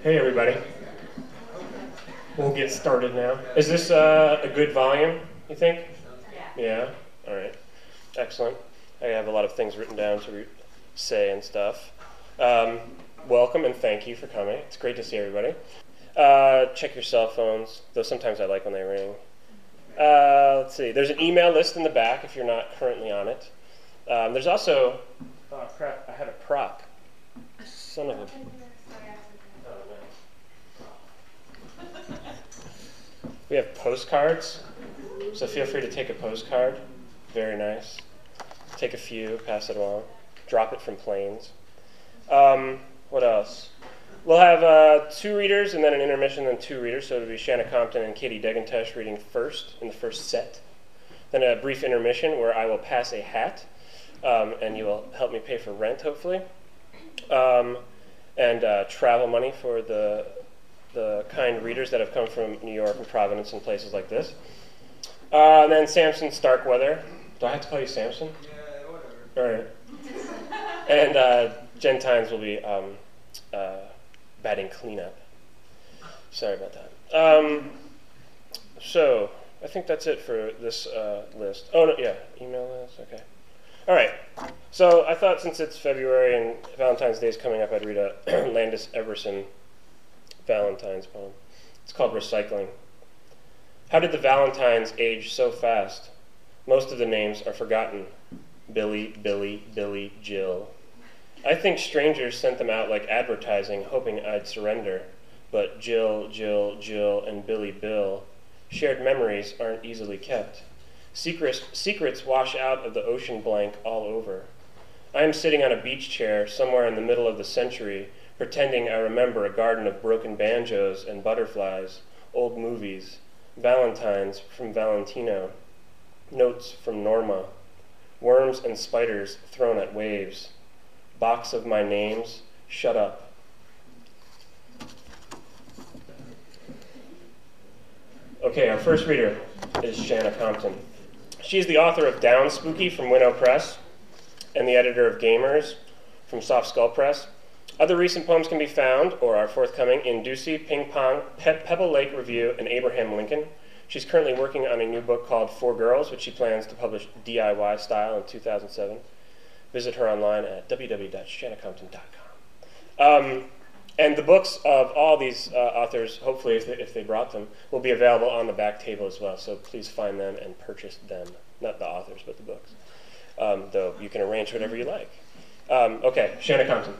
Hey everybody. We'll get started now. Is this a good volume, you think? Yeah? Alright. Excellent. I have a lot of things written down to say and stuff. Welcome and thank you for coming. It's great to see everybody. Check your cell phones, though sometimes I like when they ring. Let's see. There's an email list in the back if you're not currently on it. There's also... Oh crap, I had a prop. Son of a... We have postcards, so feel free to take a postcard. Very nice. Take a few, pass it along. Drop it from planes. What else? We'll have 2 readers and then an intermission and 2 readers, so it'll be Shanna Compton and Katie Degentesh reading first in the first set. Then a brief intermission where I will pass a hat, and you will help me pay for rent, hopefully. And travel money for the kind readers that have come from New York and Providence and places like this. And then Samson Starkweather. Do I have to call you Samson? Yeah, whatever. All right. And Jen Tynes will be batting cleanup. Sorry about that. So, I think that's it for this list. Oh, no, yeah, email list, okay. All right, so I thought since it's February and Valentine's Day is coming up, I'd read a Landis Everson Valentine's poem. It's called Recycling. How did the Valentines age so fast? Most of the names are forgotten. Billy, Billy, Billy, Jill. I think strangers sent them out like advertising, hoping I'd surrender. But Jill, Jill, Jill, and Billy Bill, shared memories aren't easily kept. Secrets wash out of the ocean blank all over. I am sitting on a beach chair somewhere in the middle of the century, pretending I remember a garden of broken banjos and butterflies, old movies, Valentines from Valentino, notes from Norma, worms and spiders thrown at waves, box of my names, shut up. Okay, our first reader is Shanna Compton. She's the author of Down Spooky from Winnow Press and the editor of Gamers from Soft Skull Press. Other recent poems can be found, or are forthcoming, in Ducey, Ping Pong, Pebble Lake Review, and Abraham Lincoln. She's currently working on a new book called Four Girls, which she plans to publish DIY style in 2007. Visit her online at www.shannacompton.com. And the books of all these authors, hopefully if they brought them, will be available on the back table as well. So please find them and purchase them. Not the authors, but the books. Though you can arrange whatever you like. Okay, Shanna Compton.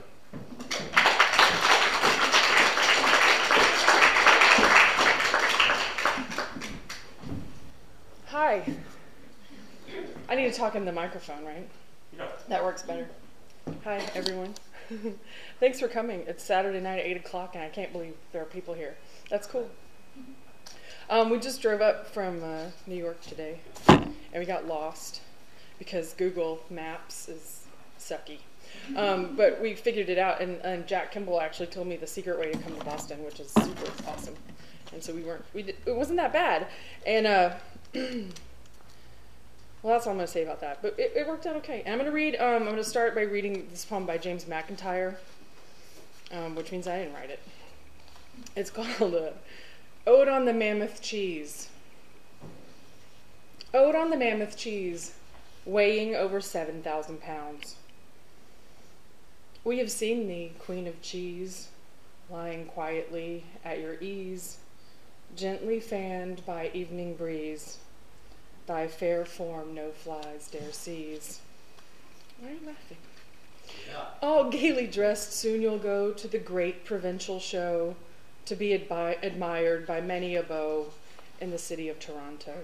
Hi. I need to talk in the microphone, right? Yeah. That works better. Hi, everyone. Thanks for coming. It's Saturday night at 8 o'clock, and I can't believe there are people here. That's cool. We just drove up from New York today, and we got lost because Google Maps is sucky. But we figured it out, and Jack Kimball actually told me the secret way to come to Boston, which is super awesome. And so it wasn't that bad. And well, that's all I'm going to say about that. But it worked out okay. And I'm going to start by reading this poem by James McIntyre, which means I didn't write it. It's called Ode on the Mammoth Cheese. Ode on the Mammoth Cheese, weighing over 7,000 pounds. We have seen thee, queen of cheese, lying quietly at your ease, gently fanned by evening breeze. Thy fair form no flies dare seize. Why are you laughing? Yeah. All gaily dressed, soon you'll go to the great provincial show, to be admired by many a beau in the city of Toronto.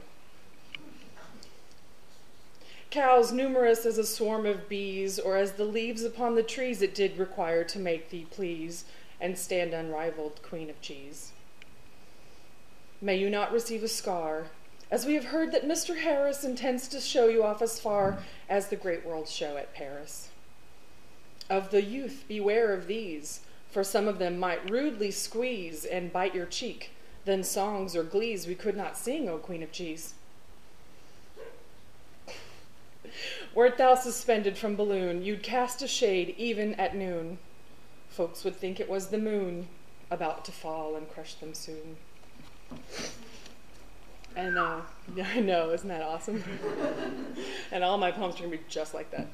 Cows numerous as a swarm of bees, or as the leaves upon the trees it did require to make thee please, and stand unrivaled queen of cheese. May you not receive a scar, as we have heard that Mr. Harris intends to show you off as far as the great world show at Paris. Of the youth beware of these, for some of them might rudely squeeze and bite your cheek, then songs or glees we could not sing, O queen of cheese. Wert thou suspended from balloon, you'd cast a shade even at noon. Folks would think it was the moon, about to fall and crush them soon. And yeah, I know, isn't that awesome? And all my poems are gonna be just like that.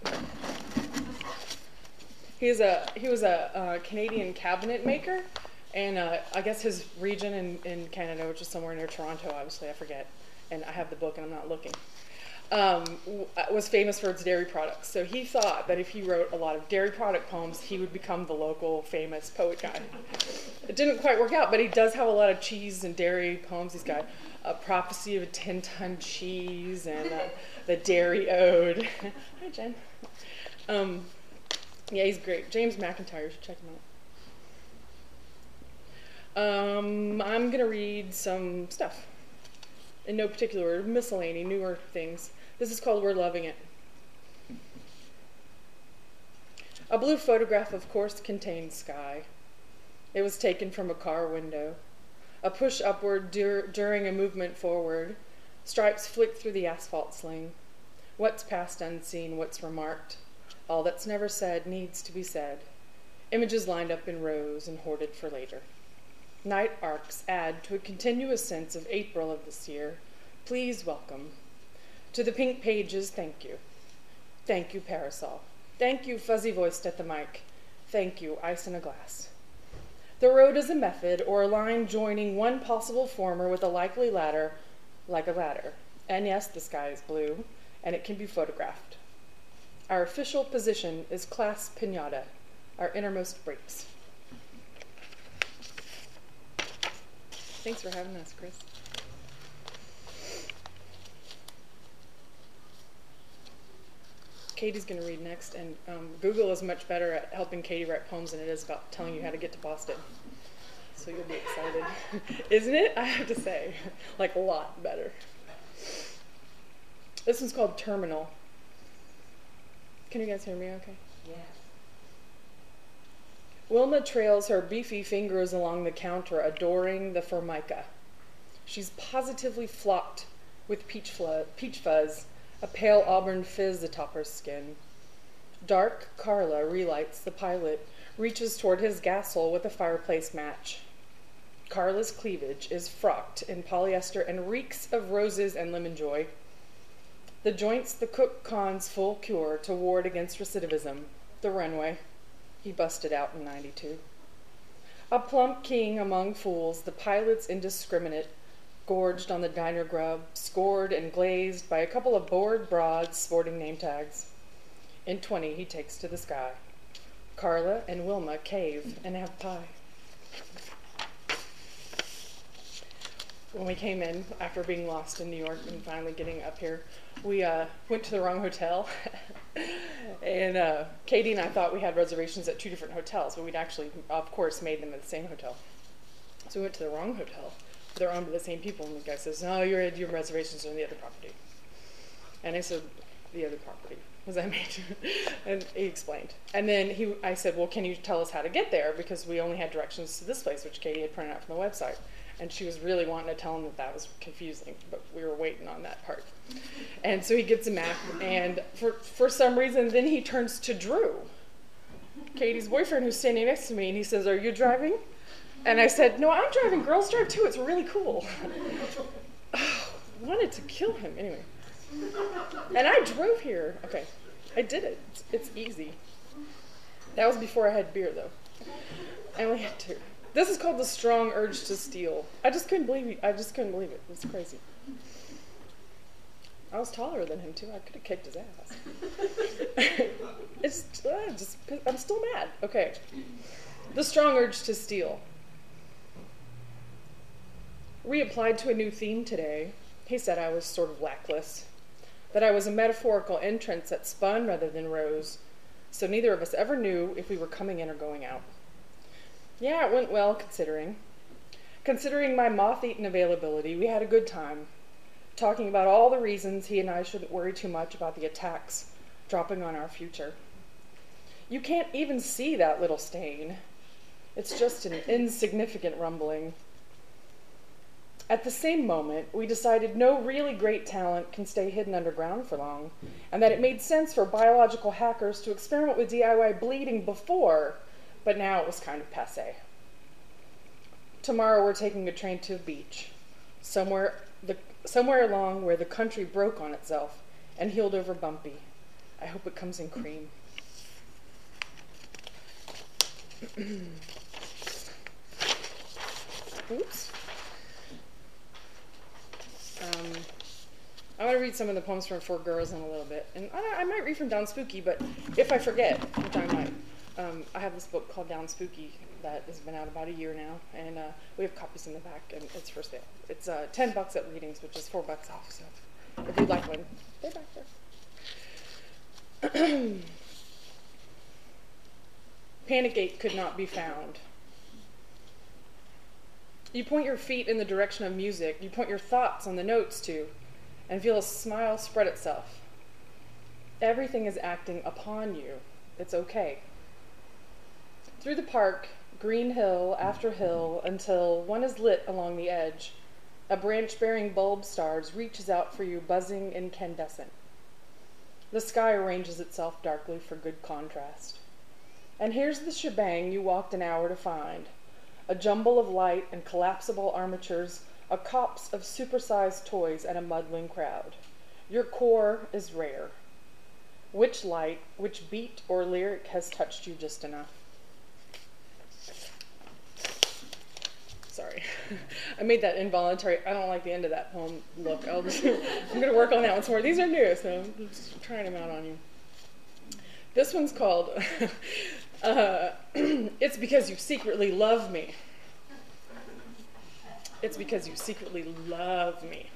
He was a Canadian cabinet maker, and I guess his region in Canada, which is somewhere near Toronto, obviously I forget, and I have the book and I'm not looking, was famous for its dairy products. So he thought that if he wrote a lot of dairy product poems, he would become the local famous poet guy. It didn't quite work out, but he does have a lot of cheese and dairy poems. He's got A Prophecy of a 10-Ton Cheese and The Dairy Ode. Hi, Jen. Yeah, he's great. James McIntyre, you should check him out. I'm going to read some stuff. In no particular order, miscellany, newer things. This is called We're Loving It. A blue photograph, of course, contained sky. It was taken from a car window. A push upward during a movement forward. Stripes flick through the asphalt sling. What's passed unseen, what's remarked. All that's never said needs to be said. Images lined up in rows and hoarded for later. Night arcs add to a continuous sense of April of this year. Please welcome. To the pink pages, thank you. Thank you, Parasol. Thank you, fuzzy voiced at the mic. Thank you, ice in a glass. The road is a method or a line joining one possible former with a likely ladder, like a ladder. And yes, the sky is blue, and it can be photographed. Our official position is class piñata, our innermost breaks. Thanks for having us, Chris. Katie's going to read next, and Google is much better at helping Katie write poems than it is about telling you how to get to Boston. So you'll be excited. Isn't it? I have to say. Like, a lot better. This one's called Terminal. Can you guys hear me okay? Yeah. Wilma trails her beefy fingers along the counter, adoring the Formica. She's positively flocked with peach fuzz, a pale auburn fizz atop her skin. Dark Carla relights the pilot, reaches toward his gasol with a fireplace match. Carla's cleavage is frocked in polyester and reeks of roses and lemon joy. The joints the cook cons full cure to ward against recidivism. The runway. He busted out in 92. A plump king among fools, the pilot's indiscriminate, gorged on the diner grub, scored and glazed by a couple of bored broads sporting name tags. In 20, he takes to the sky. Carla and Wilma cave and have pie. When we came in, after being lost in New York and finally getting up here, we went to the wrong hotel. And Katie and I thought we had reservations at 2 different hotels, but we'd actually, of course, made them at the same hotel. So we went to the wrong hotel. They're owned by the same people, and the guy says, "No, your reservations are in the other property." And I said, "The other property? Was I made?" And he explained. And then I said, "Well, can you tell us how to get there? Because we only had directions to this place," which Katie had printed out from the website. And she was really wanting to tell him that was confusing, but we were waiting on that part. And so he gets a map, and for some reason, then he turns to Drew, Katie's boyfriend, who's standing next to me, and he says, "Are you driving?" And I said, "No, I'm driving. Girls drive too. It's really cool." Wanted to kill him anyway. And I drove here. Okay, I did it. It's easy. That was before I had beer, though. I only had 2. This is called The Strong Urge to Steal. I just couldn't believe it. It was crazy. I was taller than him, too. I could have kicked his ass. I'm still mad. Okay. The Strong Urge to Steal. Reapplied to a new theme today. He said I was sort of lackless, that I was a metaphorical entrance that spun rather than rose, so neither of us ever knew if we were coming in or going out. Yeah, it went well, considering. Considering my moth-eaten availability, we had a good time, talking about all the reasons he and I shouldn't worry too much about the attacks dropping on our future. You can't even see that little stain. It's just an insignificant rumbling. At the same moment, we decided no really great talent can stay hidden underground for long, and that it made sense for biological hackers to experiment with DIY bleeding before, but now it was kind of passé. Tomorrow we're taking a train to a beach, somewhere along where the country broke on itself and healed over bumpy. I hope it comes in cream. Oops. I'm going to read some of the poems from Four Girls in a little bit. And I might read from Down Spooky, but if I forget, which I might, I have this book called Down Spooky that has been out about a year now, and we have copies in the back, and it's for sale. It's $10 at Readings, which is $4 off, so if you'd like one, they're back there. Panicate could not be found. You point your feet in the direction of music, you point your thoughts on the notes too, and feel a smile spread itself. Everything is acting upon you. It's okay. Through the park, green hill after hill, until one is lit along the edge, a branch bearing bulb stars reaches out for you, buzzing incandescent. The sky arranges itself darkly for good contrast. And here's the shebang you walked an hour to find. A jumble of light and collapsible armatures, a copse of supersized toys and a muddling crowd. Your core is rare. Which light, which beat or lyric has touched you just enough? Sorry. I made that involuntary. I don't like the end of that poem. Look, I'm going to work on that one some more. These are new, so I'm just trying them out on you. This one's called It's Because You Secretly Love Me. It's because you secretly love me.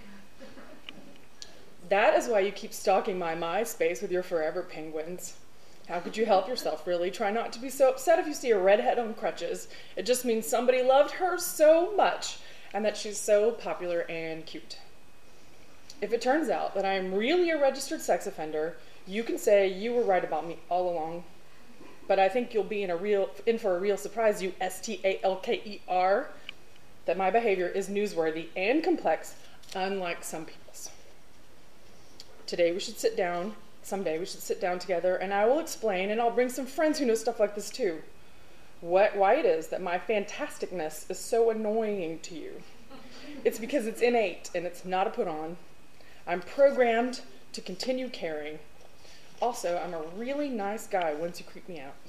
That is why you keep stalking my MySpace with your forever penguins. How could you help yourself, really? Try not to be so upset if you see a redhead on crutches. It just means somebody loved her so much and that she's so popular and cute. If it turns out that I am really a registered sex offender, you can say you were right about me all along. But I think you'll be in for a real surprise, you STALKER, that my behavior is newsworthy and complex, unlike some people's. Today we should sit down. Someday we should sit down together, and I will explain, and I'll bring some friends who know stuff like this too. Why it is that my fantasticness is so annoying to you. It's because it's innate, and it's not a put on. I'm programmed to continue caring. Also, I'm a really nice guy once you creep me out.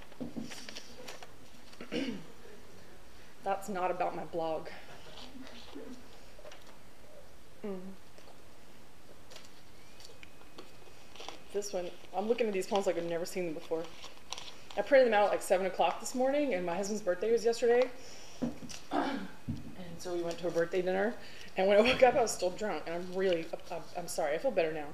That's not about my blog. This one, I'm looking at these poems like I've never seen them before. I printed them out at like 7 o'clock this morning, and my husband's birthday was yesterday. And so we went to a birthday dinner, and when I woke up, I was still drunk, and I'm sorry, I feel better now.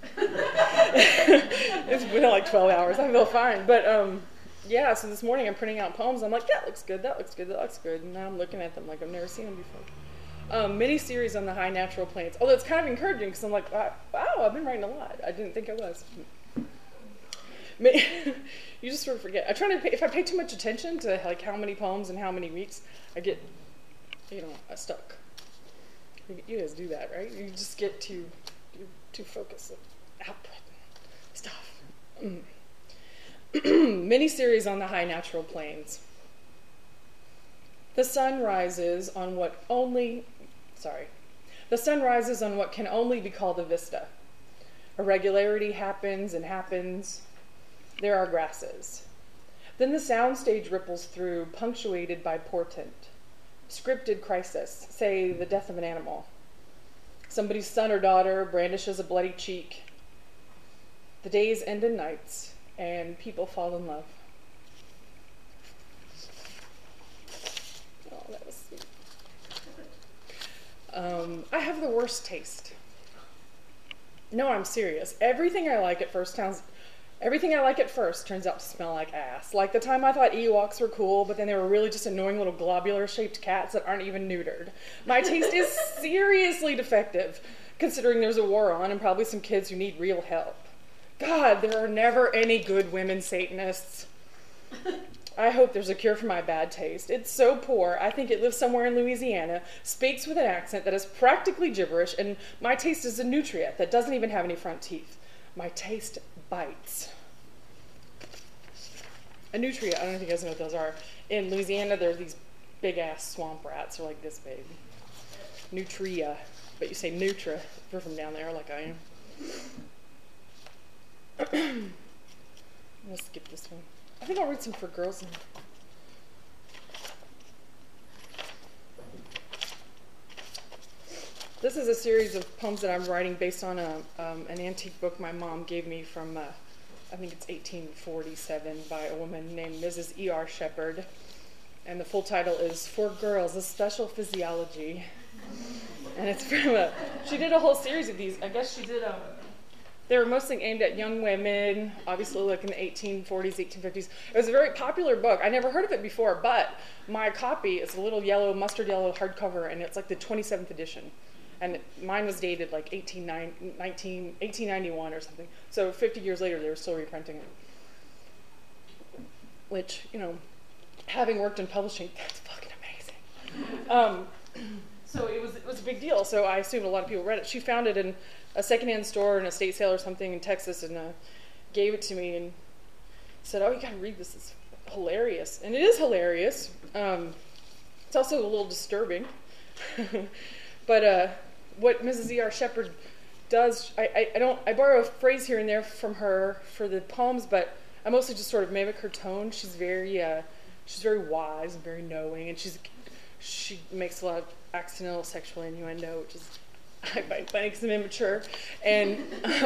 It's been like 12 hours, I feel fine. But yeah, so this morning I'm printing out poems, I'm like, that looks good, that looks good, that looks good. And now I'm looking at them like I've never seen them before. Mini-series on the high natural planes. Although it's kind of encouraging because I'm like, wow, I've been writing a lot. I didn't think I was. You just sort of forget. I try to if I pay too much attention to like how many poems and how many weeks, I get, stuck. You guys do that, right? You just get too focused on output stuff. Mini-series on the high natural planes. The sun rises on what can only be called a vista. Irregularity happens and happens. There are grasses. Then the soundstage ripples through, punctuated by portent. Scripted crisis, say the death of an animal. Somebody's son or daughter brandishes a bloody cheek. The days end in nights, and people fall in love. Oh, that was sweet. I have the worst taste. No, I'm serious. Everything I like at first turns out to smell like ass. Like the time I thought Ewoks were cool, but then they were really just annoying little globular-shaped cats that aren't even neutered. My taste is seriously defective, considering there's a war on and probably some kids who need real help. God, there are never any good women Satanists. I hope there's a cure for my bad taste. It's so poor, I think it lives somewhere in Louisiana, speaks with an accent that is practically gibberish, and my taste is a nutria that doesn't even have any front teeth. My taste bites. A nutria, I don't know if you guys know what those are. In Louisiana, there's these big ass swamp rats are like this big. Nutria, but you say Nutra if you're from down there like I am. Let's skip this one. I think I'll read some for girls. This is a series of poems that I'm writing based on an antique book my mom gave me from, I think it's 1847, by a woman named Mrs. E.R. Shepard. And the full title is For Girls, A Special Physiology. And it's from she did a whole series of these. I guess she did they were mostly aimed at young women, obviously like in the 1840s, 1850s. It was a very popular book. I never heard of it before, but my copy is a little yellow, mustard yellow hardcover, and it's like the 27th edition. And mine was dated like 1891 or something. So 50 years later, they were still reprinting it. Which, you know, having worked in publishing, that's fucking amazing. So it was a big deal. So I assumed a lot of people read it. She found it in a secondhand store, an estate sale or something in Texas, and gave it to me and said, "Oh, you gotta read this. It's hilarious." And it is hilarious. It's also a little disturbing. But what Mrs. E.R. Shepard does, I borrow a phrase here and there from her for the poems, but I mostly just sort of mimic her tone. She's very wise and very knowing, and she makes a lot of accidental sexual innuendo, which is I find funny because I'm immature. And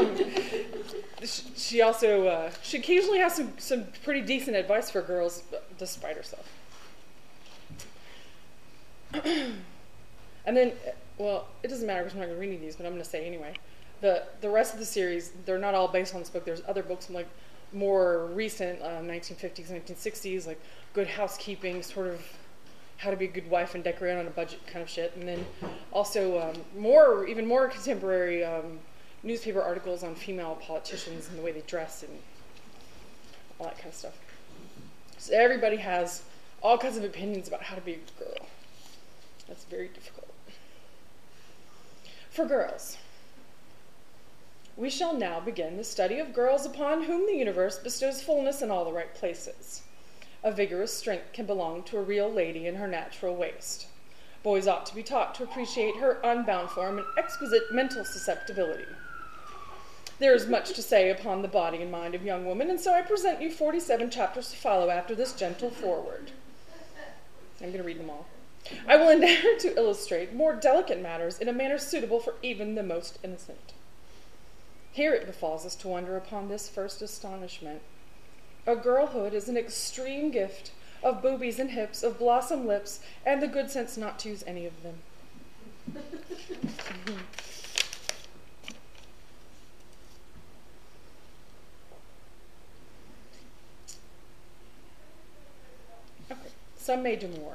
she also she occasionally has some pretty decent advice for girls, despite herself. And then, well, it doesn't matter because I'm not going to read any of these, but I'm going to say anyway. The rest of the series, they're not all based on this book. There's other books like more recent, 1950s, 1960s, like Good Housekeeping, sort of how to be a good wife and decorate on a budget kind of shit. And then also even more contemporary newspaper articles on female politicians and the way they dress and all that kind of stuff. So everybody has all kinds of opinions about how to be a good girl. That's very difficult. For girls, we shall now begin the study of girls upon whom the universe bestows fullness in all the right places. A vigorous strength can belong to a real lady in her natural waist. Boys ought to be taught to appreciate her unbound form and exquisite mental susceptibility. There is much to say upon the body and mind of young women, and so I present you 47 chapters to follow after this gentle foreword. I'm going to read them all. I will endeavor to illustrate more delicate matters in a manner suitable for even the most innocent. Here it befalls us to wonder upon this first astonishment. A girlhood is an extreme gift of boobies and hips, of blossom lips, and the good sense not to use any of them. Okay, some may do more.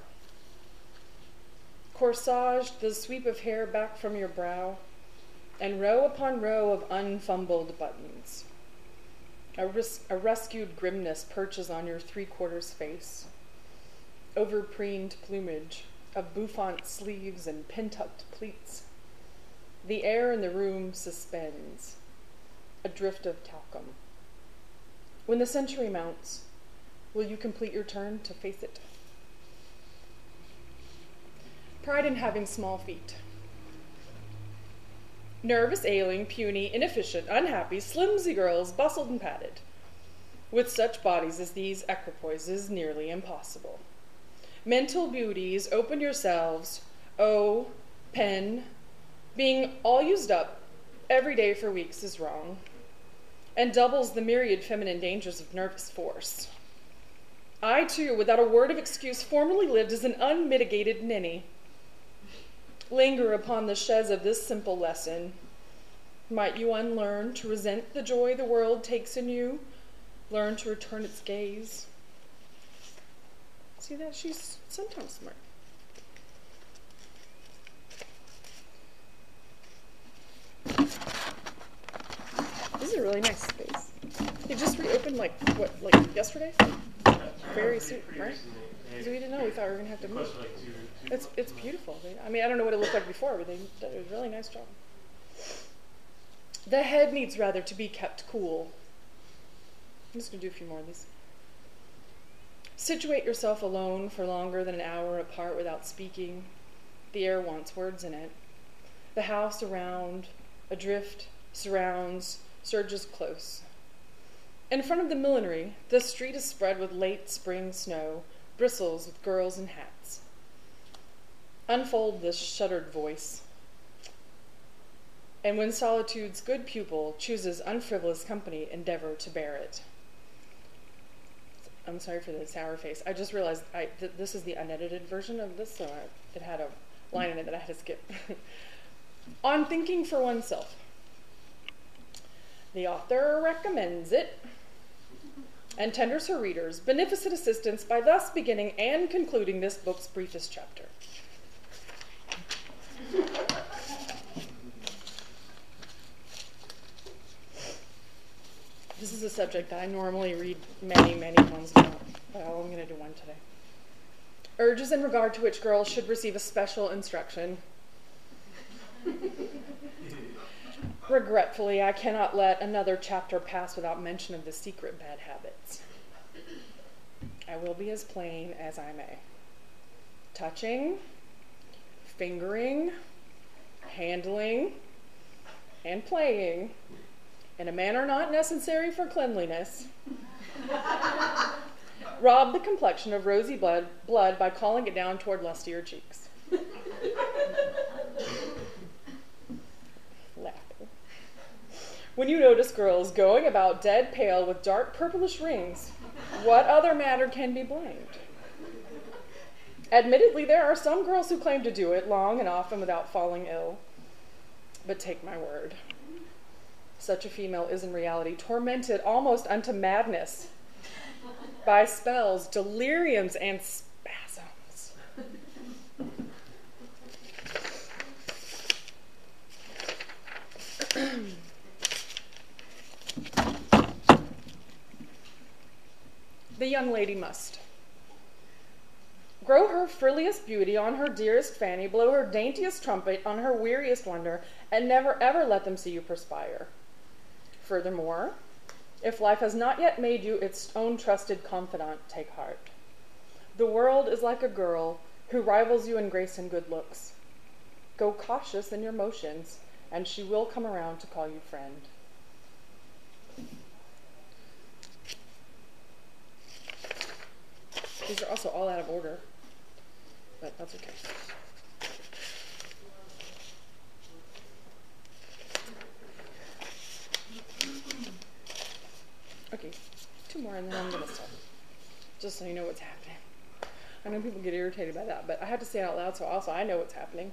Corsage the sweep of hair back from your brow, and row upon row of unfumbled buttons. A rescued grimness perches on your three-quarters face. Overpreened plumage of bouffant sleeves and pin-tucked pleats. The air in the room suspends, a drift of talcum. When the century mounts, will you complete your turn to face it? Pride in having small feet. Nervous, ailing, puny, inefficient, unhappy, slimsy girls bustled and padded. With such bodies as these, equipoise is nearly impossible. Mental beauties, open yourselves, pen. Being all used up every day for weeks is wrong, and doubles the myriad feminine dangers of nervous force. I, too, without a word of excuse, formerly lived as an unmitigated ninny. Linger upon the chaise of this simple lesson. Might you unlearn to resent the joy the world takes in you? Learn to return its gaze. See that? She's sometimes smart. This is a really nice space. It just reopened like yesterday? Very soon, right? Because we didn't know. We thought we were going to have to move. It's beautiful. I mean, I don't know what it looked like before, but they did a really nice job. The head needs rather to be kept cool. I'm just going to do a few more of these. Situate yourself alone for longer than an hour apart without speaking. The air wants words in it. The house around, adrift, surrounds, surges close. In front of the millinery, the street is spread with late spring snow, bristles with girls in hats. Unfold this shuttered voice. And when solitude's good pupil chooses unfrivolous company, endeavor to bear it. I'm sorry for the sour face. I just realized this is the unedited version of this, so it had a line in it that I had to skip. On thinking for oneself. The author recommends it and tenders her readers beneficent assistance by thus beginning and concluding this book's briefest chapter. This is a subject that I normally read many, many ones about, but I'm only going to do one today. Urges in regard to which girls should receive a special instruction. Regretfully, I cannot let another chapter pass without mention of the secret bad habits. I will be as plain as I may. Touching, fingering, handling, and playing in a manner not necessary for cleanliness rob the complexion of rosy blood by calling it down toward lustier cheeks. Laughing. When you notice girls going about dead pale with dark purplish rings, what other matter can be blamed? Admittedly, there are some girls who claim to do it long and often without falling ill. But take my word, such a female is in reality tormented almost unto madness by spells, deliriums, and spasms. The young lady must grow her frilliest beauty on her dearest fanny, blow her daintiest trumpet on her weariest wonder, and never ever let them see you perspire. Furthermore, if life has not yet made you its own trusted confidant, take heart. The world is like a girl who rivals you in grace and good looks. Go cautious in your motions, and she will come around to call you friend. These are also all out of order, but that's okay. Okay, two more and then I'm going to stop. Just so you know what's happening. I know people get irritated by that, but I have to say it out loud so also I know what's happening.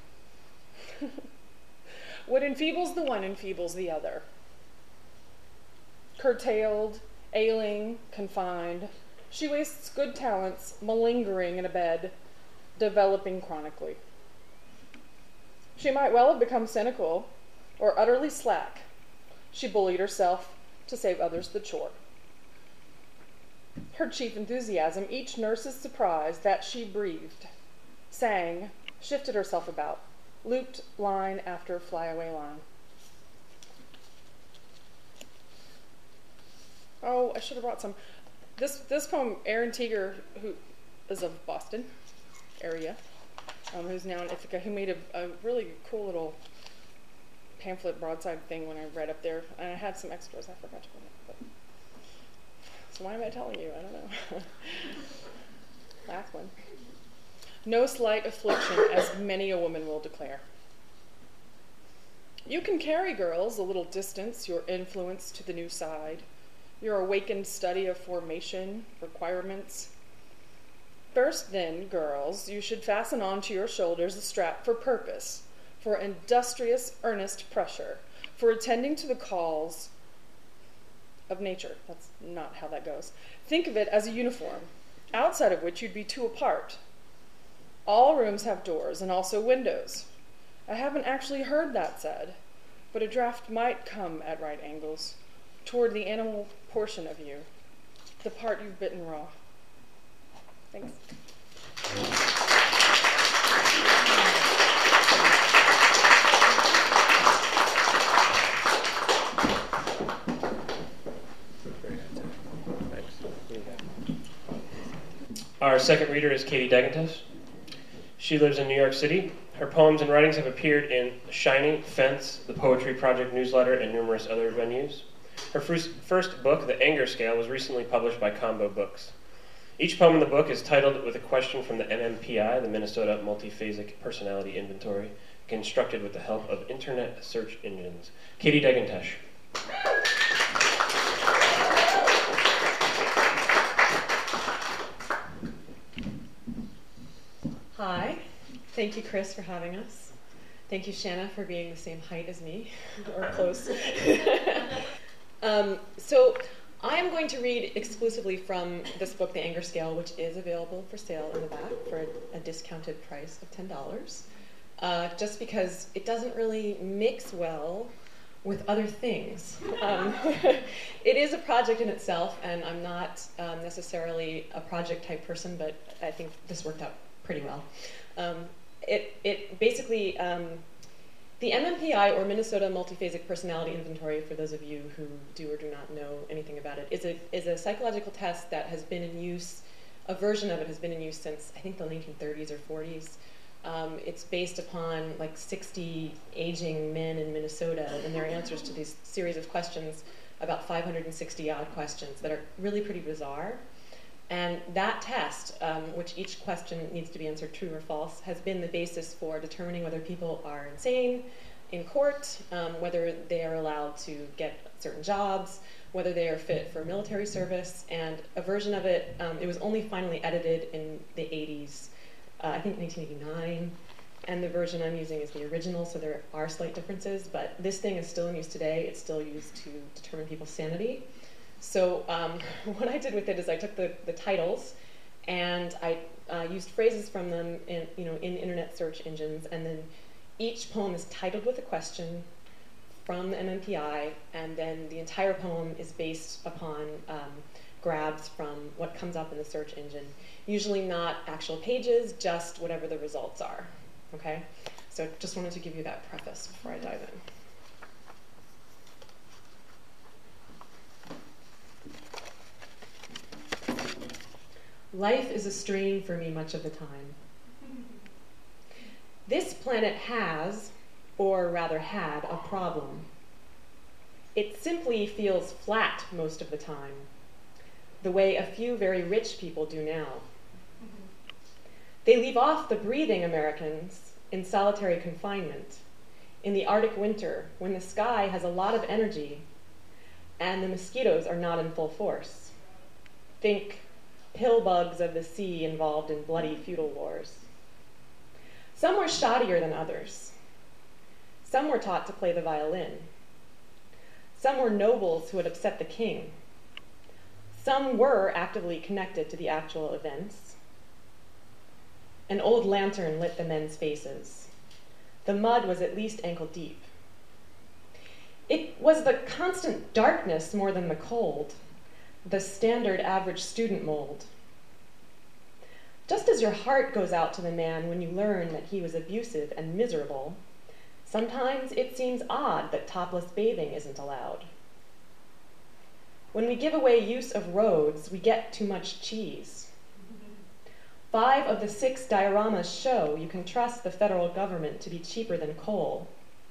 What enfeebles the one enfeebles the other. Curtailed, ailing, confined, she wastes good talents malingering in a bed, developing chronically. She might well have become cynical or utterly slack. She bullied herself to save others the chore. Her chief enthusiasm, each nurse's surprise that she breathed, sang, shifted herself about, looped line after flyaway line. Oh, I should have brought some. This poem, Aaron Teeger, who is of Boston area, who's now in Ithaca, who made a really cool little pamphlet broadside thing when I read up there, and I had some extras. I forgot to put it. But. So why am I telling you? I don't know. Last one. No slight affliction, as many a woman will declare. You can carry, girls, a little distance, your influence to the new side, your awakened study of formation, requirements. First, then, girls, you should fasten onto your shoulders a strap for purpose, for industrious, earnest pressure, for attending to the calls of nature. That's not how that goes. Think of it as a uniform, outside of which you'd be two apart. All rooms have doors and also windows. I haven't actually heard that said, but a draft might come at right angles toward the animal portion of you, the part you've bitten raw. Thanks. Thanks. second reader is Katie Degentis. She lives in New York City. Her poems and writings have appeared in Shiny, Fence, the Poetry Project newsletter, and numerous other venues. Her first book, The Anger Scale, was recently published by Combo Books. Each poem in the book is titled with a question from the MMPI, the Minnesota Multiphasic Personality Inventory, constructed with the help of internet search engines. Katie Degentis. Hi. Thank you, Chris, for having us. Thank you, Shanna, for being the same height as me, or close. So I am going to read exclusively from this book, The Anger Scale, which is available for sale in the back for a discounted price of $10, just because it doesn't really mix well with other things. It is a project in itself, and I'm not necessarily a project type person, but I think this worked out pretty well. It basically, the MMPI, or Minnesota Multiphasic Personality Inventory, for those of you who do or do not know anything about it, is a psychological test that has been in use. A version of it has been in use since, I think, the 1930s or 40s. It's based upon like 60 aging men in Minnesota and their answers to these series of questions, about 560 odd questions that are really pretty bizarre. And that test, which each question needs to be answered true or false, has been the basis for determining whether people are insane in court, whether they are allowed to get certain jobs, whether they are fit for military service. And a version of it, it was only finally edited in the 80s, I think 1989. And the version I'm using is the original, so there are slight differences. But this thing is still in use today. It's still used to determine people's sanity. So what I did with it is I took the titles and I used phrases from them in internet search engines, and then each poem is titled with a question from the MMPI, and then the entire poem is based upon grabs from what comes up in the search engine. Usually not actual pages, just whatever the results are. Okay? So just wanted to give you that preface before I dive in. Life is a strain for me much of the time. This planet has, or rather had, a problem. It simply feels flat most of the time, the way a few very rich people do now. They leave off the breathing Americans in solitary confinement, in the Arctic winter, when the sky has a lot of energy and the mosquitoes are not in full force. Think pill bugs of the sea involved in bloody feudal wars. Some were shoddier than others. Some were taught to play the violin. Some were nobles who had upset the king. Some were actively connected to the actual events. An old lantern lit the men's faces. The mud was at least ankle deep. It was the constant darkness more than the cold, the standard average student mold. Just as your heart goes out to the man when you learn that he was abusive and miserable, sometimes it seems odd that topless bathing isn't allowed. When we give away use of roads, we get too much cheese. 5 of the 6 dioramas show you can trust the federal government to be cheaper than coal.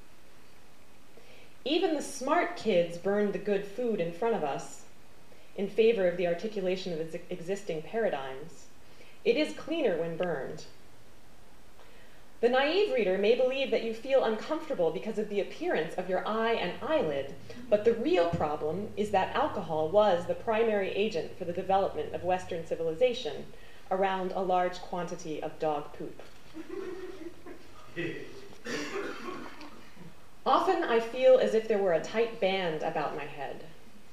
Even the smart kids burn the good food in front of us in favor of the articulation of existing paradigms. It is cleaner when burned. The naive reader may believe that you feel uncomfortable because of the appearance of your eye and eyelid, but the real problem is that alcohol was the primary agent for the development of Western civilization around a large quantity of dog poop. Often I feel as if there were a tight band about my head.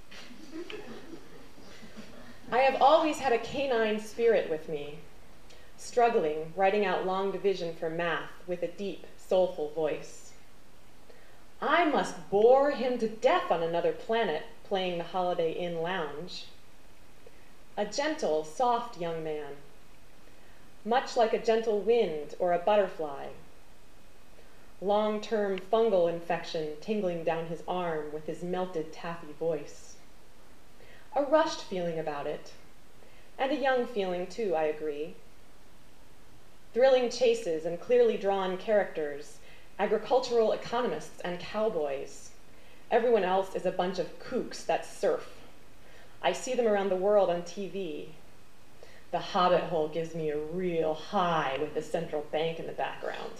I have always had a canine spirit with me, struggling, writing out long division for math with a deep, soulful voice. I must bore him to death on another planet playing the Holiday Inn lounge. A gentle, soft young man, much like a gentle wind or a butterfly. Long-term fungal infection tingling down his arm with his melted taffy voice. A rushed feeling about it, And a young feeling, too, I agree. Thrilling chases and clearly drawn characters, agricultural economists and cowboys. Everyone else is a bunch of kooks that surf. I see them around the world on TV. The Hobbit hole gives me a real high with the central bank in the background.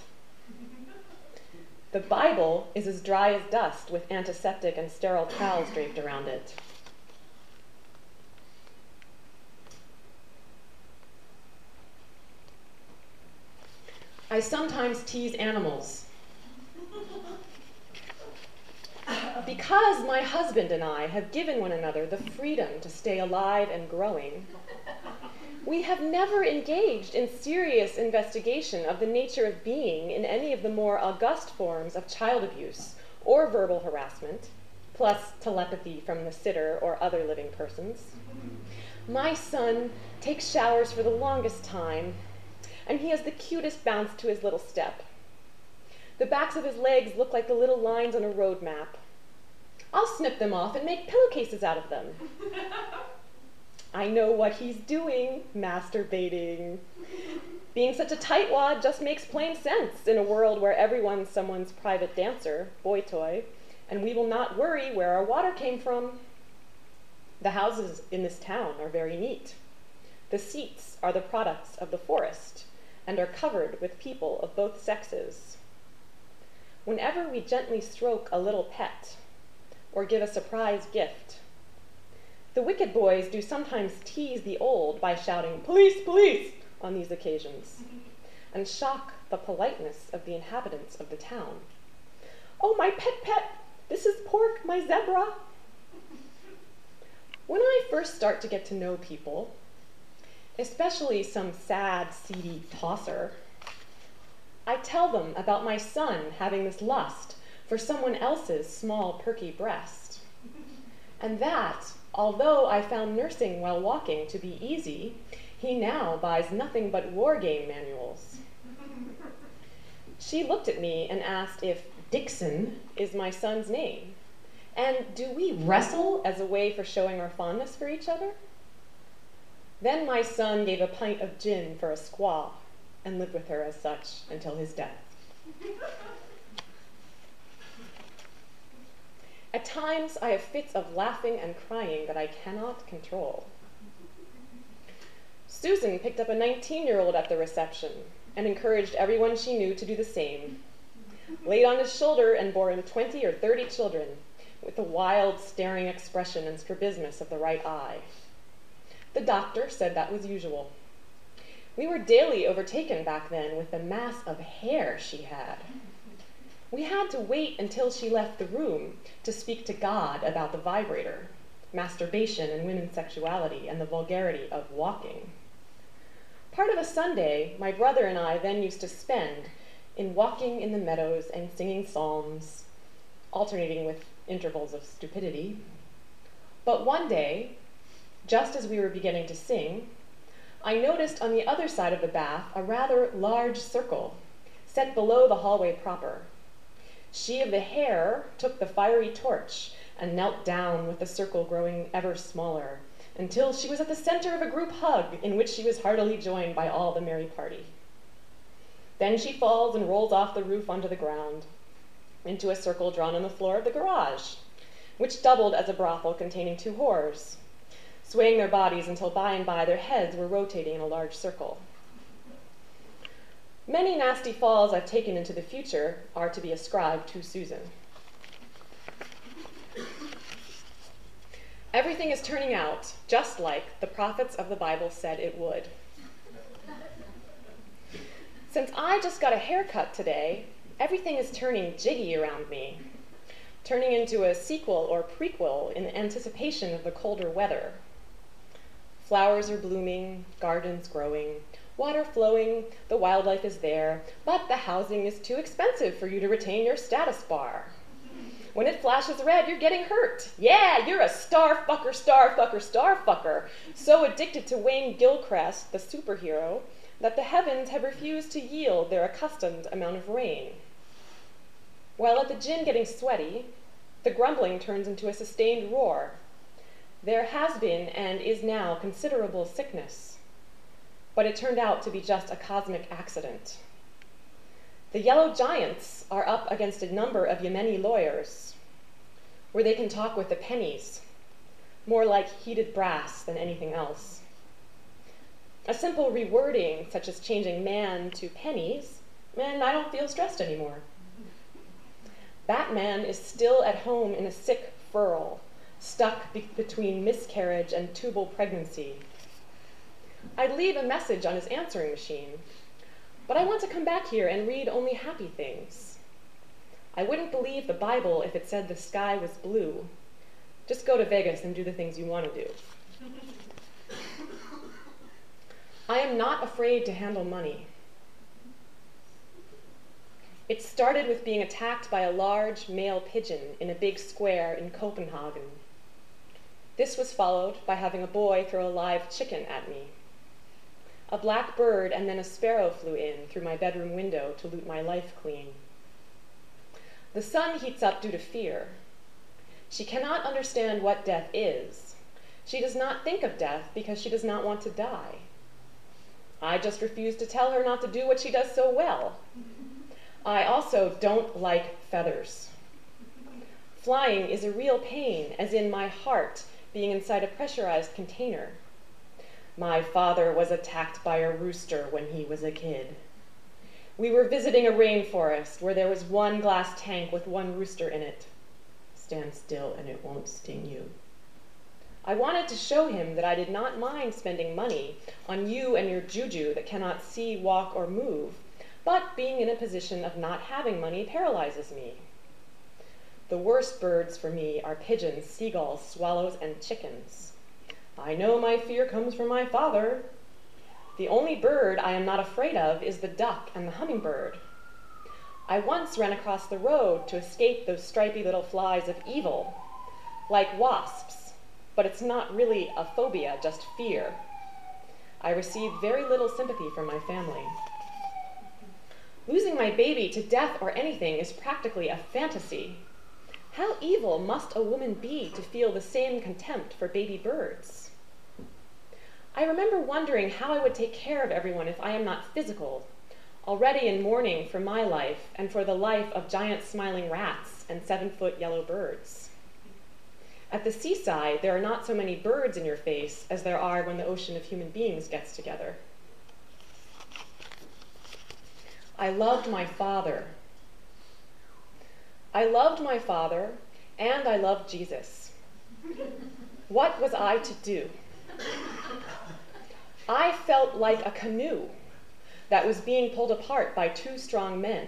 The Bible is as dry as dust with antiseptic and sterile towels draped around it. I sometimes tease animals. Because my husband and I have given one another the freedom to stay alive and growing, we have never engaged in serious investigation of the nature of being in any of the more august forms of child abuse or verbal harassment, plus telepathy from the sitter or other living persons. My son takes showers for the longest time, and he has the cutest bounce to his little step. The backs of his legs look like the little lines on a road map. I'll snip them off and make pillowcases out of them. I know what he's doing, masturbating. Being such a tightwad just makes plain sense in a world where everyone's someone's private dancer, boy toy, and we will not worry where our water came from. The houses in this town are very neat. The seats are the products of the forest and are covered with people of both sexes. Whenever we gently stroke a little pet or give a surprise gift, the wicked boys do sometimes tease the old by shouting, "Police, police!" on these occasions, and shock the politeness of the inhabitants of the town. "Oh, my pet, this is Pork, my zebra." When I first start to get to know people, especially some sad, seedy tosser, I tell them about my son having this lust for someone else's small, perky breast, and that, although I found nursing while walking to be easy, he now buys nothing but war game manuals. She looked at me and asked if Dixon is my son's name, and do we wrestle as a way for showing our fondness for each other? Then my son gave a pint of gin for a squaw and lived with her as such until his death. At times, I have fits of laughing and crying that I cannot control. Susan picked up a 19-year-old at the reception and encouraged everyone she knew to do the same, laid on his shoulder and bore him 20 or 30 children with the wild, staring expression and strabismus of the right eye. The doctor said that was usual. We were daily overtaken back then with the mass of hair she had. We had to wait until she left the room to speak to God about the vibrator, masturbation and women's sexuality, and the vulgarity of walking. Part of a Sunday, my brother and I then used to spend in walking in the meadows and singing psalms, alternating with intervals of stupidity. But one day, just as we were beginning to sing, I noticed on the other side of the bath a rather large circle set below the hallway proper. She of the hair took the fiery torch and knelt down with the circle growing ever smaller until she was at the center of a group hug in which she was heartily joined by all the merry party. Then she falls and rolls off the roof onto the ground into a circle drawn on the floor of the garage, which doubled as a brothel containing 2 whores, swaying their bodies until by and by their heads were rotating in a large circle. Many nasty falls I've taken into the future are to be ascribed to Susan. Everything is turning out just like the prophets of the Bible said it would. Since I just got a haircut today, everything is turning jiggy around me, turning into a sequel or prequel in anticipation of the colder weather. Flowers are blooming, gardens growing, water flowing, the wildlife is there, but the housing is too expensive for you to retain your status bar. When it flashes red, you're getting hurt. Yeah, you're a star fucker, so addicted to Wayne Gilchrist, the superhero, that the heavens have refused to yield their accustomed amount of rain. While at the gym getting sweaty, the grumbling turns into a sustained roar. There has been and is now considerable sickness, but it turned out to be just a cosmic accident. The yellow giants are up against a number of Yemeni lawyers, where they can talk with the pennies, more like heated brass than anything else. A simple rewording, such as changing man to pennies, and I don't feel stressed anymore. Batman is still at home in a sick furl, stuck between miscarriage and tubal pregnancy. I'd leave a message on his answering machine, but I want to come back here and read only happy things. I wouldn't believe the Bible if it said the sky was blue. Just go to Vegas and do the things you want to do. I am not afraid to handle money. It started with being attacked by a large male pigeon in a big square in Copenhagen. This was followed by having a boy throw a live chicken at me. A black bird and then a sparrow flew in through my bedroom window to loot my life clean. The sun heats up due to fear. She cannot understand what death is. She does not think of death because she does not want to die. I just refuse to tell her not to do what she does so well. I also don't like feathers. Flying is a real pain, as in my heart being inside a pressurized container. My father was attacked by a rooster when he was a kid. We were visiting a rainforest where there was one glass tank with one rooster in it. Stand still and it won't sting you. I wanted to show him that I did not mind spending money on you and your juju that cannot see, walk, or move, but being in a position of not having money paralyzes me. The worst birds for me are pigeons, seagulls, swallows, and chickens. I know my fear comes from my father. The only bird I am not afraid of is the duck and the hummingbird. I once ran across the road to escape those stripy little flies of evil, like wasps, but it's not really a phobia, just fear. I received very little sympathy from my family. Losing my baby to death or anything is practically a fantasy. How evil must a woman be to feel the same contempt for baby birds? I remember wondering how I would take care of everyone if I am not physical, already in mourning for my life and for the life of giant smiling rats and 7-foot yellow birds. At the seaside, there are not so many birds in your face as there are when the ocean of human beings gets together. I loved my father. I loved my father, and I loved Jesus. What was I to do? I felt like a canoe that was being pulled apart by 2 strong men.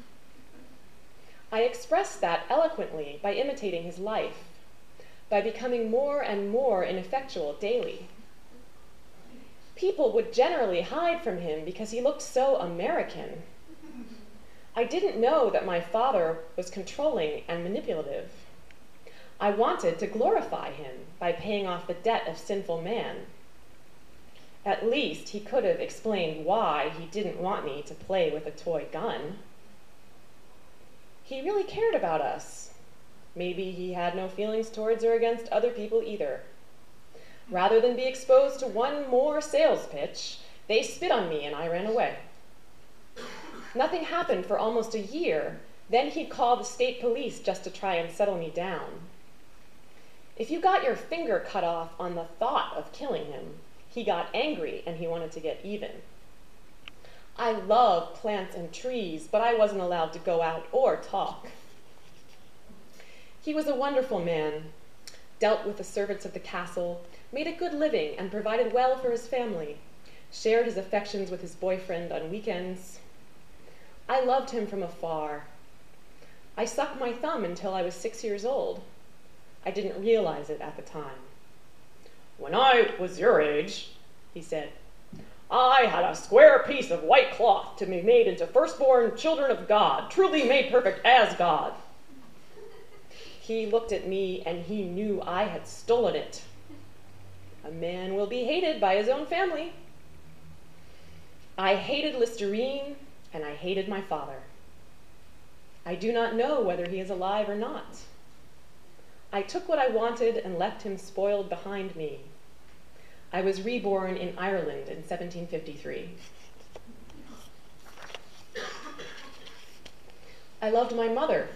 I expressed that eloquently by imitating his life, by becoming more and more ineffectual daily. People would generally hide from him because he looked so American. I didn't know that my father was controlling and manipulative. I wanted to glorify him by paying off the debt of sinful man. At least he could have explained why he didn't want me to play with a toy gun. He really cared about us. Maybe he had no feelings towards or against other people either. Rather than be exposed to one more sales pitch, they spit on me and I ran away. Nothing happened for almost a year. Then he'd call the state police just to try and settle me down. If you got your finger cut off on the thought of killing him, he got angry and he wanted to get even. I love plants and trees, but I wasn't allowed to go out or talk. He was a wonderful man, dealt with the servants of the castle, made a good living and provided well for his family, shared his affections with his boyfriend on weekends. I loved him from afar. I sucked my thumb until I was 6 years old. I didn't realize it at the time. "When I was your age," he said, "I had a square piece of white cloth to be made into firstborn children of God, truly made perfect as God." He looked at me and he knew I had stolen it. A man will be hated by his own family. I hated Listerine and I hated my father. I do not know whether he is alive or not. I took what I wanted and left him spoiled behind me. I was reborn in Ireland in 1753. I loved my mother.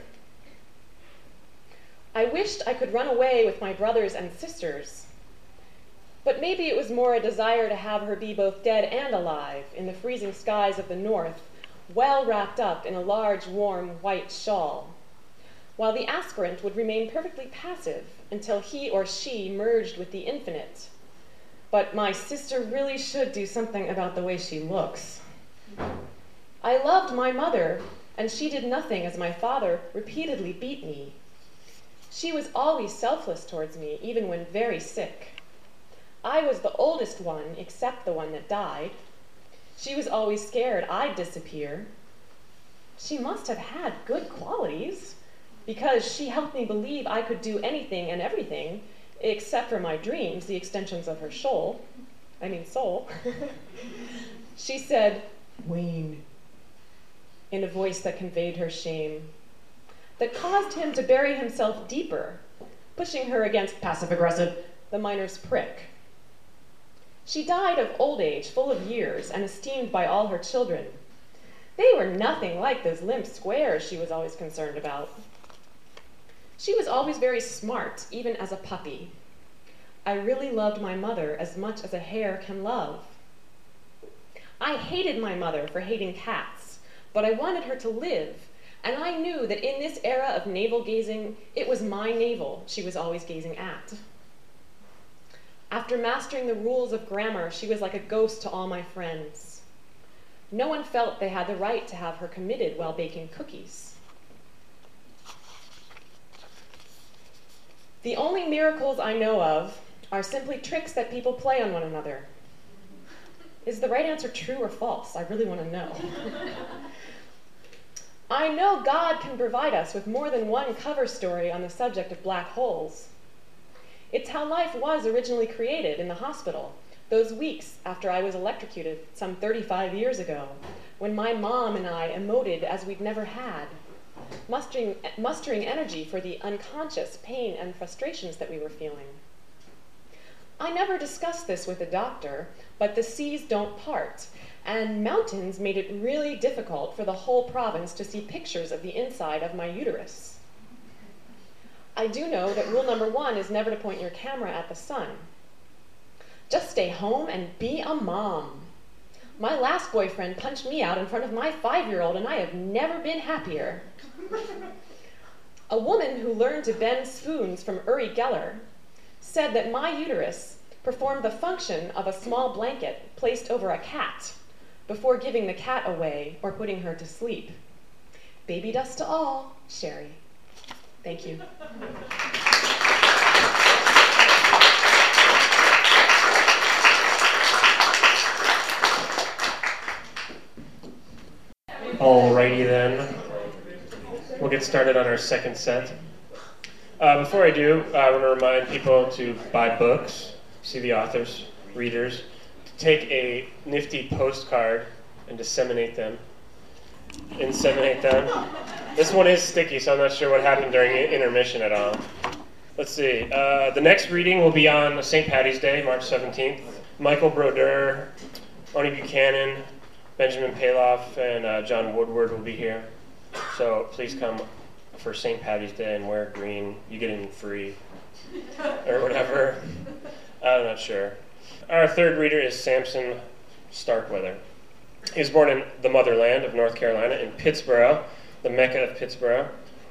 I wished I could run away with my brothers and sisters, but maybe it was more a desire to have her be both dead and alive in the freezing skies of the north, well wrapped up in a large, warm, white shawl, while the aspirant would remain perfectly passive until he or she merged with the infinite. But my sister really should do something about the way she looks. I loved my mother, and she did nothing as my father repeatedly beat me. She was always selfless towards me, even when very sick. I was the oldest one, except the one that died. She was always scared I'd disappear. She must have had good qualities, because she helped me believe I could do anything and everything, except for my dreams, the extensions of her soul. She said, "Wayne," in a voice that conveyed her shame, that caused him to bury himself deeper, pushing her against passive-aggressive, the miner's prick. She died of old age, full of years, and esteemed by all her children. They were nothing like those limp squares she was always concerned about. She was always very smart, even as a puppy. I really loved my mother as much as a hare can love. I hated my mother for hating cats, but I wanted her to live, and I knew that in this era of navel gazing, it was my navel she was always gazing at. After mastering the rules of grammar, she was like a ghost to all my friends. No one felt they had the right to have her committed while baking cookies. The only miracles I know of are simply tricks that people play on one another. Is the right answer true or false? I really want to know. I know God can provide us with more than one cover story on the subject of black holes. It's how life was originally created in the hospital, those weeks after I was electrocuted some 35 years ago, when my mom and I emoted as we'd never had, mustering energy for the unconscious pain and frustrations that we were feeling. I never discussed this with a doctor, but the seas don't part, and mountains made it really difficult for the whole province to see pictures of the inside of my uterus. I do know that rule number 1 is never to point your camera at the sun. Just stay home and be a mom. My last boyfriend punched me out in front of my 5-year-old, and I have never been happier. A woman who learned to bend spoons from Uri Geller said that my uterus performed the function of a small blanket placed over a cat before giving the cat away or putting her to sleep. Baby dust to all, Sherry. Thank you. Alrighty then. We'll get started on our second set. Before I do, I want to remind people to buy books, see the authors, readers, to take a nifty postcard and disseminate them. This one is sticky, so I'm not sure what happened during intermission at all. Let's see. The next reading will be on St. Paddy's Day, March 17th. Michael Brodeur, Oni Buchanan, Benjamin Paloff, and John Woodward will be here. So please come for St. Paddy's Day and wear green. You get in free or whatever. I'm not sure. Our third reader is Samson Starkweather. He was born in the motherland of North Carolina in Pittsburgh, the Mecca of Pittsburgh.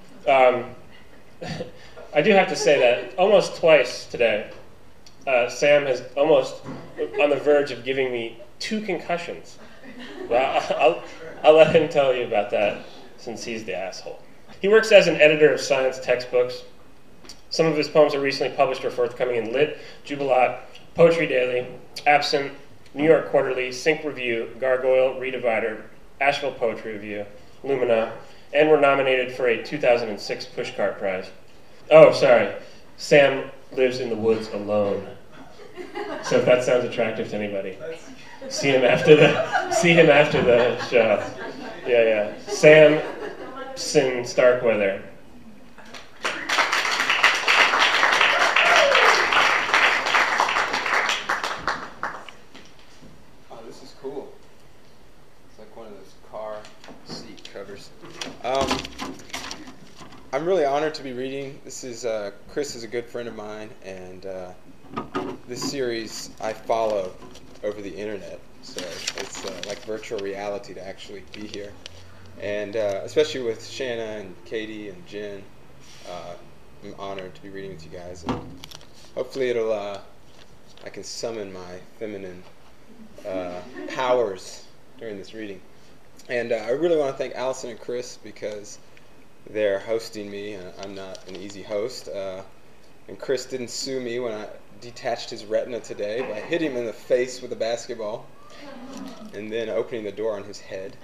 I do have to say that almost twice today, Sam has almost on the verge of giving me 2 concussions. Well, I'll let him tell you about that since he's the asshole. He works as an editor of science textbooks. Some of his poems are recently published or forthcoming in Lit, Jubilat, Poetry Daily, Absent, New York Quarterly, Sync Review, Gargoyle, Redivider, Asheville Poetry Review, Lumina, and were nominated for a 2006 Pushcart Prize. Oh, sorry. Sam lives in the woods alone. So if that sounds attractive to anybody, see him after the show. Yeah. Samson Starkweather. covers. I'm really honored to be reading. This is Chris is a good friend of mine, and this series I follow over the internet, so it's like virtual reality to actually be here. And especially with Shanna and Katie and Jen, I'm honored to be reading with you guys. And hopefully I can summon my feminine powers during this reading. And I really want to thank Allison and Chris because they're hosting me, and I'm not an easy host. And Chris didn't sue me when I detached his retina today by hitting him in the face with a basketball and then opening the door on his head.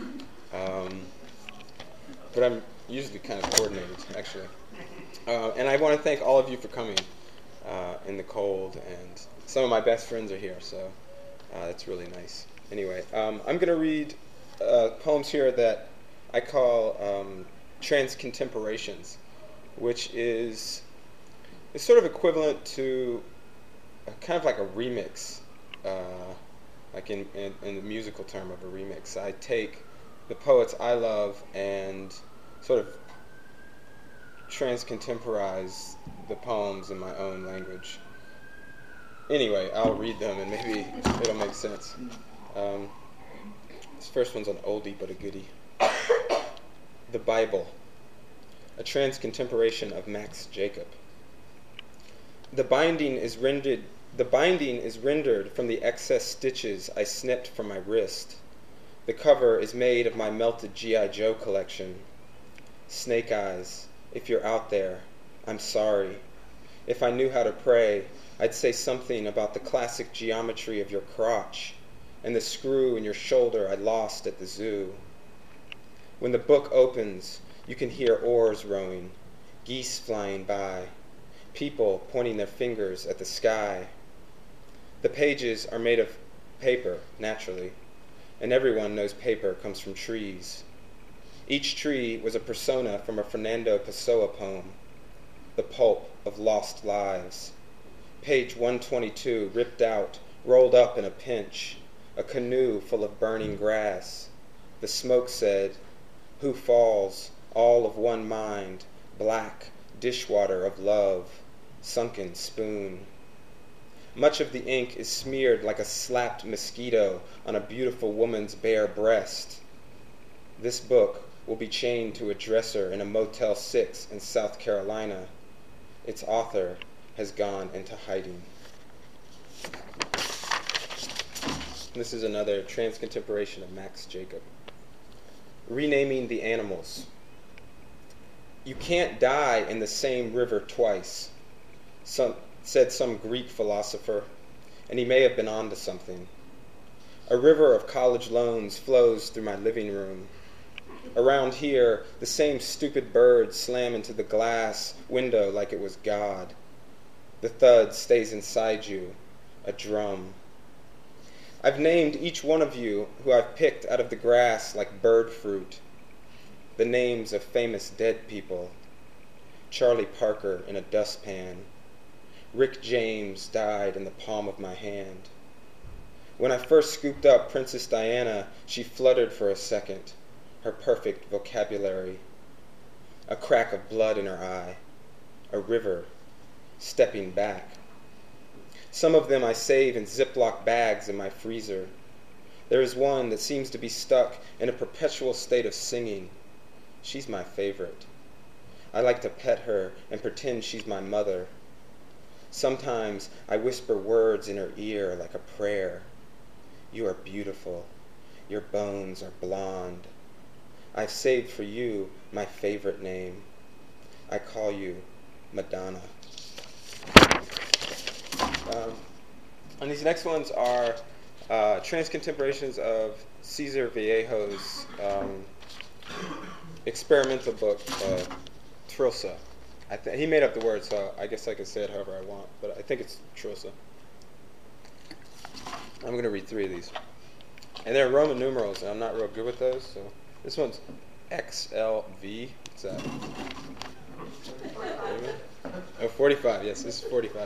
But I'm usually kind of coordinated, actually. And I want to thank all of you for coming in the cold, and some of my best friends are here, so that's really nice. Anyway, I'm going to read poems here that I call transcontemporations, which is sort of equivalent to kind of like a remix, like in the musical term of a remix. I take the poets I love and sort of transcontemporize the poems in my own language. Anyway, I'll read them and maybe it'll make sense. This first one's an oldie but a goodie. The Bible, a transcontemporation of Max Jacob. The binding is rendered from the excess stitches I snipped from my wrist. The cover is made of my melted G.I. Joe collection. Snake Eyes, if you're out there, I'm sorry. If I knew how to pray, I'd say something about the classic geometry of your crotch and the screw in your shoulder I lost at the zoo. When the book opens, you can hear oars rowing, geese flying by, people pointing their fingers at the sky. The pages are made of paper, naturally, and everyone knows paper comes from trees. Each tree was a persona from a Fernando Pessoa poem, The Pulp of Lost Lives. Page 122, ripped out, rolled up in a pinch, a canoe full of burning grass. The smoke said, "Who falls, all of one mind, black, dishwater of love, sunken spoon." Much of the ink is smeared like a slapped mosquito on a beautiful woman's bare breast. This book will be chained to a dresser in a Motel 6 in South Carolina. Its author has gone into hiding. This is another transcontemporation of Max Jacob. Renaming the animals. You can't die in the same river twice, said some Greek philosopher, and he may have been onto something. A river of college loans flows through my living room. Around here, the same stupid birds slam into the glass window like it was God. The thud stays inside you, a drum. I've named each one of you who I've picked out of the grass like bird fruit. The names of famous dead people. Charlie Parker in a dustpan. Rick James died in the palm of my hand. When I first scooped up Princess Diana, she fluttered for a second, her perfect vocabulary. A crack of blood in her eye. A river, stepping back. Some of them I save in Ziploc bags in my freezer. There is one that seems to be stuck in a perpetual state of singing. She's my favorite. I like to pet her and pretend she's my mother. Sometimes I whisper words in her ear like a prayer. You are beautiful. Your bones are blonde. I've saved for you my favorite name. I call you Madonna. And these next ones are transcontemporations of Cesar Vallejo's experimental book, Trilsa. He made up the word, so I guess I can say it however I want, but I think it's Trilsa. I'm going to read 3 of these. And they're Roman numerals, and I'm not real good with those, so this one's XLV. What's that? 45, yes, this is 45.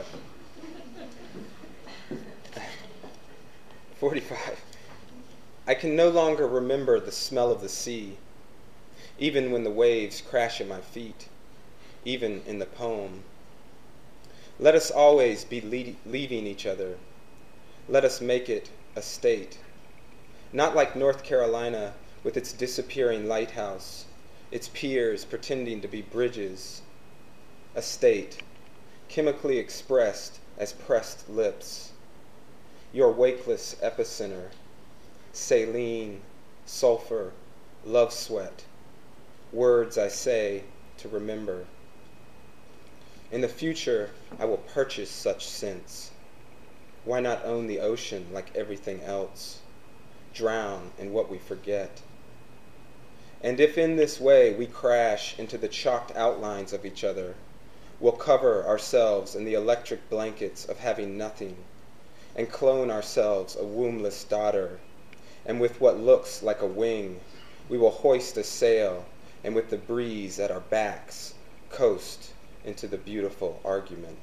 45. I can no longer remember the smell of the sea. even when the waves crash at my feet, even in the poem. Let us always be leaving each other. Let us make it a state. Not like North Carolina with its disappearing lighthouse, its piers pretending to be bridges. A state, chemically expressed as pressed lips. Your wakeless epicenter, saline, sulfur, love sweat, words I say to remember. In the future, I will purchase such scents. Why not own the ocean like everything else? Drown in what we forget. And if in this way we crash into the chalked outlines of each other, we'll cover ourselves in the electric blankets of having nothing, and clone ourselves a wombless daughter, and with what looks like a wing, we will hoist a sail, and with the breeze at our backs, coast into the beautiful argument.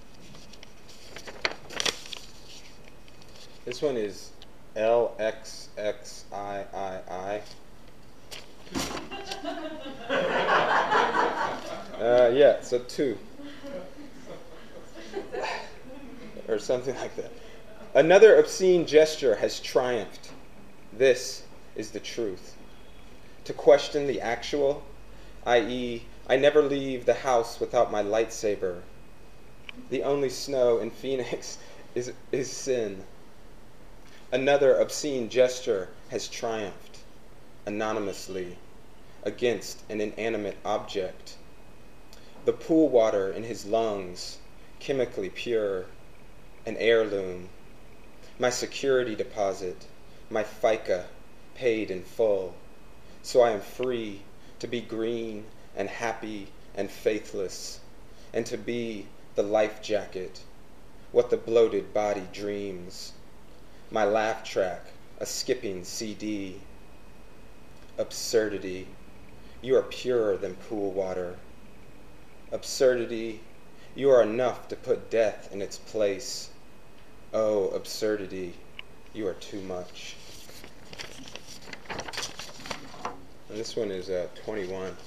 This one is LXXIII. Yeah, so 2. Or something like that. Another obscene gesture has triumphed. This is the truth. To question the actual, i.e., I never leave the house without my lightsaber. The only snow in Phoenix is sin. Another obscene gesture has triumphed, anonymously, against an inanimate object. The pool water in his lungs, chemically pure, an heirloom. My security deposit, my FICA, paid in full. So I am free to be green and happy and faithless, and to be the life jacket, what the bloated body dreams. My laugh track, a skipping CD. Absurdity, you are purer than pool water. Absurdity, you are enough to put death in its place. Oh, absurdity, you are too much. And this one is 21.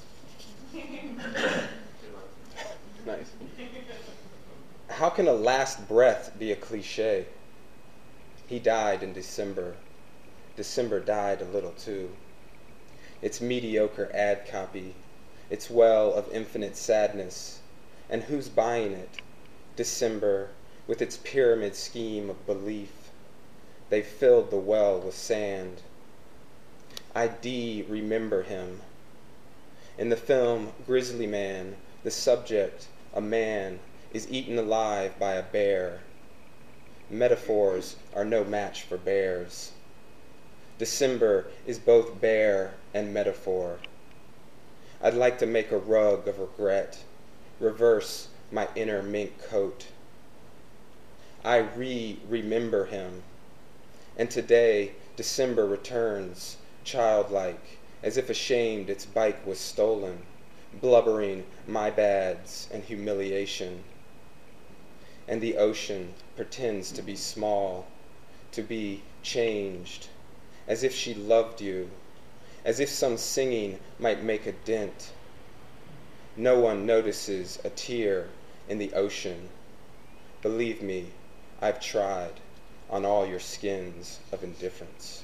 Nice. How can a last breath be a cliche? He died in December. December died a little too. Its mediocre ad copy, its well of infinite sadness. And who's buying it? December, with its pyramid scheme of belief. They filled the well with sand. I remember him. In the film Grizzly Man, the subject, a man, is eaten alive by a bear. Metaphors are no match for bears. December is both bear and metaphor. I'd like to make a rug of regret, reverse my inner mink coat. I remember him. And today, December returns, childlike, as if ashamed its bike was stolen, blubbering my bads and humiliation. And the ocean pretends to be small, to be changed, as if she loved you, as if some singing might make a dent. No one notices a tear in the ocean. Believe me, I've tried on all your skins of indifference.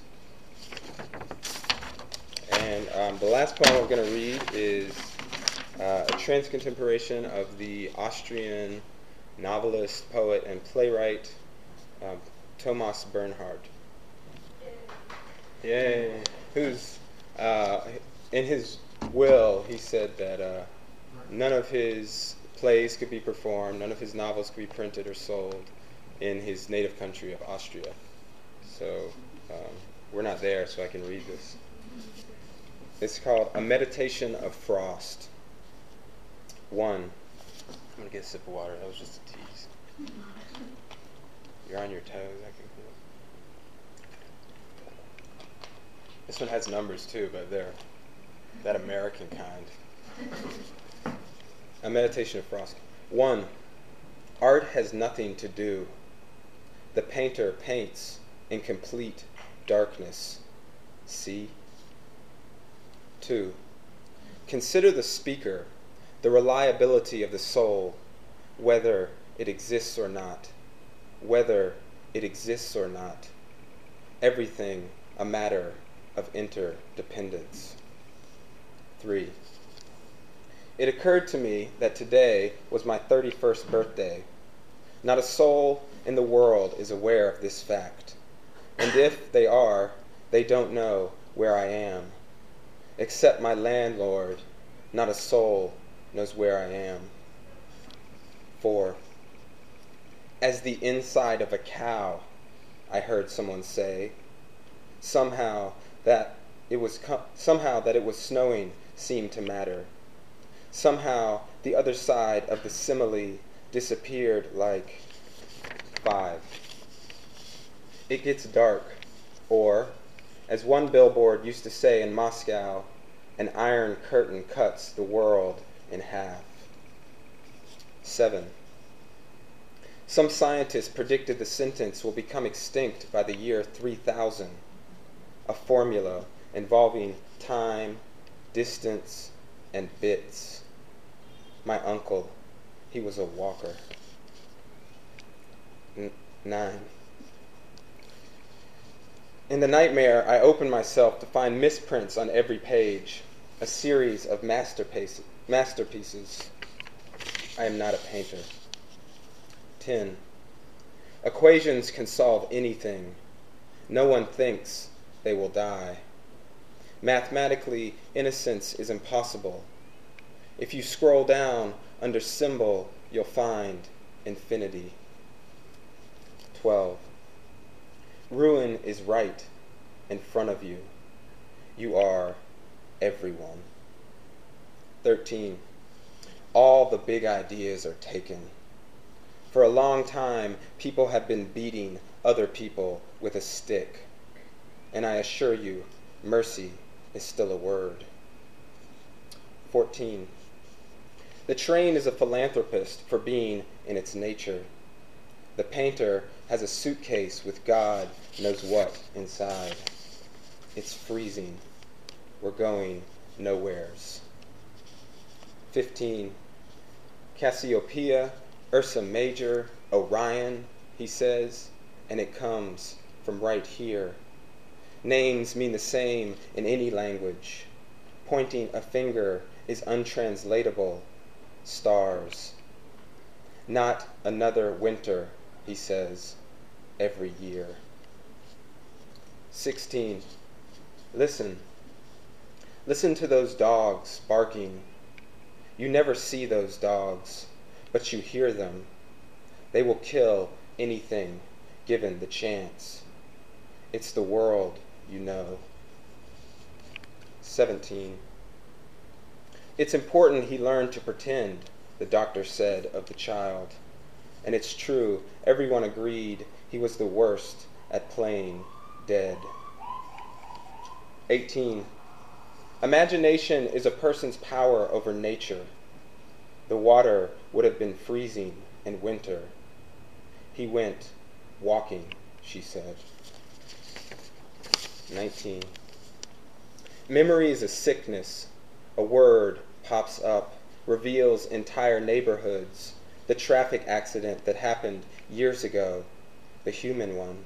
And the last poem I'm going to read is a transcontemporation of the Austrian novelist, poet, and playwright Thomas Bernhard. Yay! Who's in his will, he said that none of his plays could be performed, none of his novels could be printed or sold in his native country of Austria. So we're not there, so I can read this. It's called A Meditation of Frost. 1. I'm going to get a sip of water. That was just a tease. You're on your toes. I can feel it. This one has numbers too, but they're that American kind. A Meditation of Frost. 1. Art has nothing to do. The painter paints in complete darkness. See? 2. Consider the speaker, the reliability of the soul, whether it exists or not. Whether it exists or not. Everything a matter of interdependence. 3. It occurred to me that today was my 31st birthday. Not a soul in the world is aware of this fact. And if they are, they don't know where I am. Except my landlord, not a soul knows where I am. 4. As the inside of a cow, I heard someone say. Somehow that it was snowing seemed to matter. Somehow the other side of the simile disappeared like 5. It gets dark, or, as one billboard used to say in Moscow, an iron curtain cuts the world in half. 7. Some scientists predicted the sentence will become extinct by the year 3000, a formula involving time, distance, and bits. My uncle, he was a walker. 9. In the nightmare, I opened myself to find misprints on every page, a series of masterpieces. I am not a painter. 10. Equations can solve anything. No one thinks they will die. Mathematically, innocence is impossible. If you scroll down under symbol, you'll find infinity. 12. Ruin is right in front of you. You are everyone. 13. All the big ideas are taken. For a long time, people have been beating other people with a stick. And I assure you, mercy is still a word. 14. The train is a philanthropist for being in its nature. The painter has a suitcase with God knows what inside. It's freezing. We're going nowheres. 15. Cassiopeia, Ursa Major, Orion, he says, and it comes from right here. Names mean the same in any language. Pointing a finger is untranslatable. Stars. Not another winter, he says, every year. 16. Listen. Listen to those dogs barking. You never see those dogs, but you hear them. They will kill anything given the chance. It's the world, you know. 17. It's important he learn to pretend, the doctor said of the child. And it's true, everyone agreed he was the worst at playing dead. 18. Imagination is a person's power over nature. The water would have been freezing in winter. He went walking, she said. 19. Memory is a sickness. A word pops up, reveals entire neighborhoods, the traffic accident that happened years ago, the human one.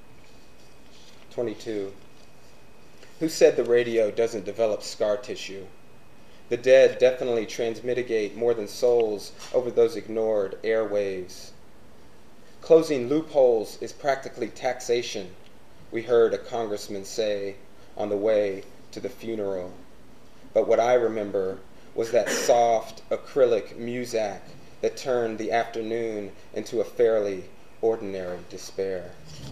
22. Who said the radio doesn't develop scar tissue? The dead definitely transmitigate more than souls over those ignored airwaves. Closing loopholes is practically taxation, we heard a congressman say on the way to the funeral. But what I remember was that soft acrylic muzak that turned the afternoon into a fairly ordinary despair.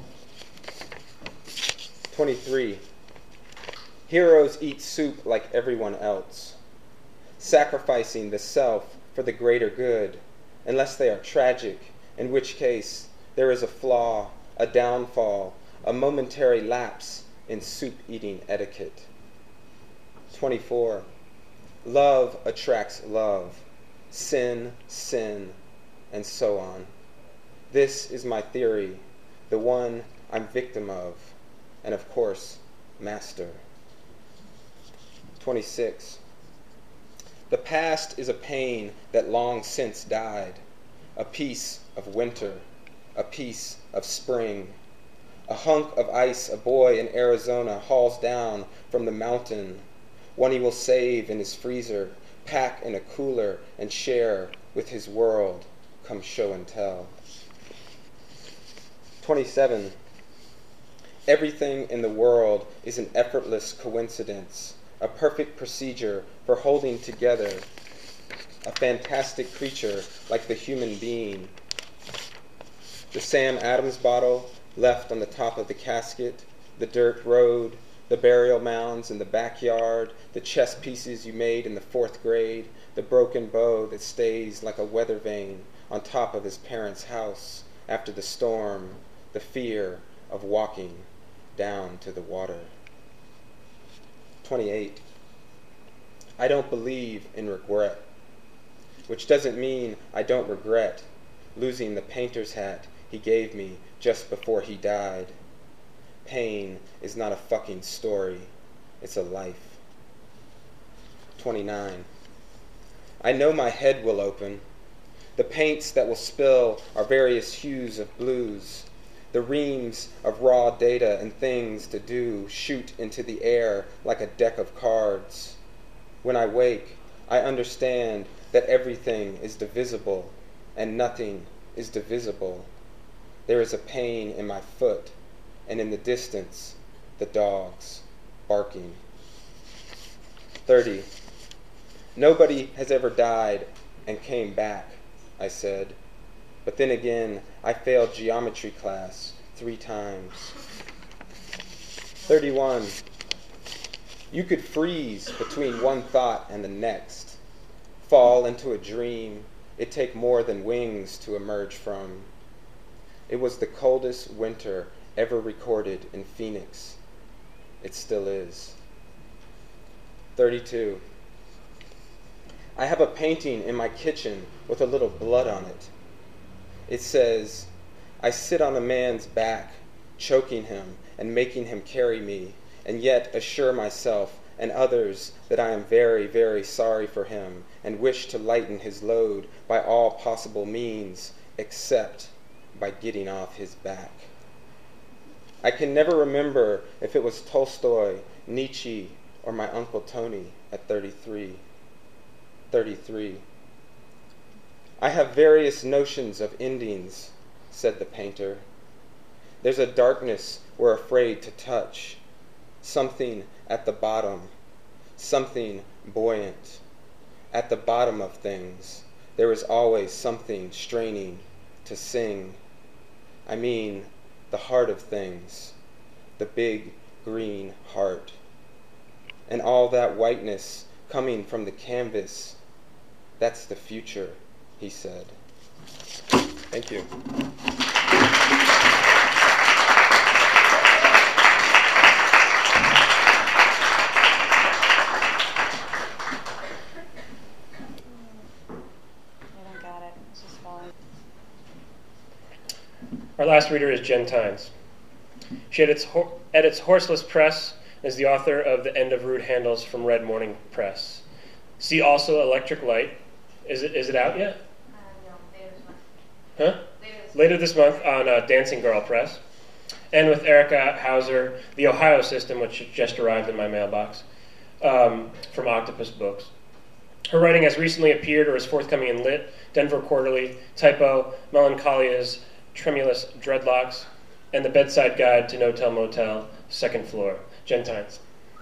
23. Heroes eat soup like everyone else, sacrificing the self for the greater good, unless they are tragic, in which case there is a flaw, a downfall, a momentary lapse in soup-eating etiquette. 24. Love attracts love, sin, sin, and so on. This is my theory, the one I'm victim of, and of course, master. 26. The past is a pain that long since died, a piece of winter, a piece of spring. A hunk of ice a boy in Arizona hauls down from the mountain, one he will save in his freezer, pack in a cooler, and share with his world, come show and tell. 27. Everything in the world is an effortless coincidence, a perfect procedure for holding together a fantastic creature like the human being. The Sam Adams bottle left on the top of the casket, the dirt road, the burial mounds in the backyard, the chess pieces you made in the 4th grade, the broken bow that stays like a weather vane on top of his parents' house after the storm, the fear of walking down to the water. 28. I don't believe in regret, which doesn't mean I don't regret losing the painter's hat he gave me just before he died. Pain is not a fucking story, it's a life. 29. I know my head will open. The paints that will spill are various hues of blues. The reams of raw data and things to do shoot into the air like a deck of cards. When I wake, I understand that everything is divisible and nothing is divisible. There is a pain in my foot, and in the distance, the dogs barking. 30. Nobody has ever died and came back, I said. But then again, I failed geometry class 3 times. 31. You could freeze between one thought and the next, fall into a dream it take more than wings to emerge from. It was the coldest winter ever recorded in Phoenix. It still is. 32. I have a painting in my kitchen with a little blood on it. It says, I sit on a man's back, choking him and making him carry me, and yet assure myself and others that I am very, very sorry for him and wish to lighten his load by all possible means, except by getting off his back. I can never remember if it was Tolstoy, Nietzsche, or my Uncle Tony at 33. 33. I have various notions of endings, said the painter. There's a darkness we're afraid to touch, something at the bottom, something buoyant. At the bottom of things, there is always something straining to sing. I mean, the heart of things, the big green heart. And all that whiteness coming from the canvas, that's the future, he said. Thank you. Our last reader is Jen Tynes. She edits Horseless Press and is the author of The End of Rude Handles from Red Morning Press. See also Electric Light. Is it out yet? No, later this month. Huh? Later this month on Dancing Girl Press. And with Erica Hauser, The Ohio System, which just arrived in my mailbox, from Octopus Books. Her writing has recently appeared or is forthcoming in Lit, Denver Quarterly, Typo, Melancholia's Tremulous Dreadlocks, and The Bedside Guide to No-Tell Motel, Second Floor. Jen Tynes.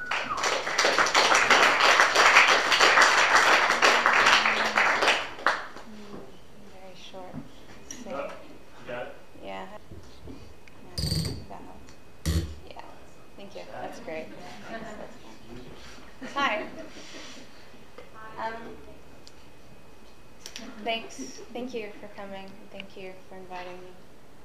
Very short. So, You got it? yeah. Yeah. Thank you. That's great. Thanks. Hi. Thanks. Thank you for coming. Thank you for inviting me.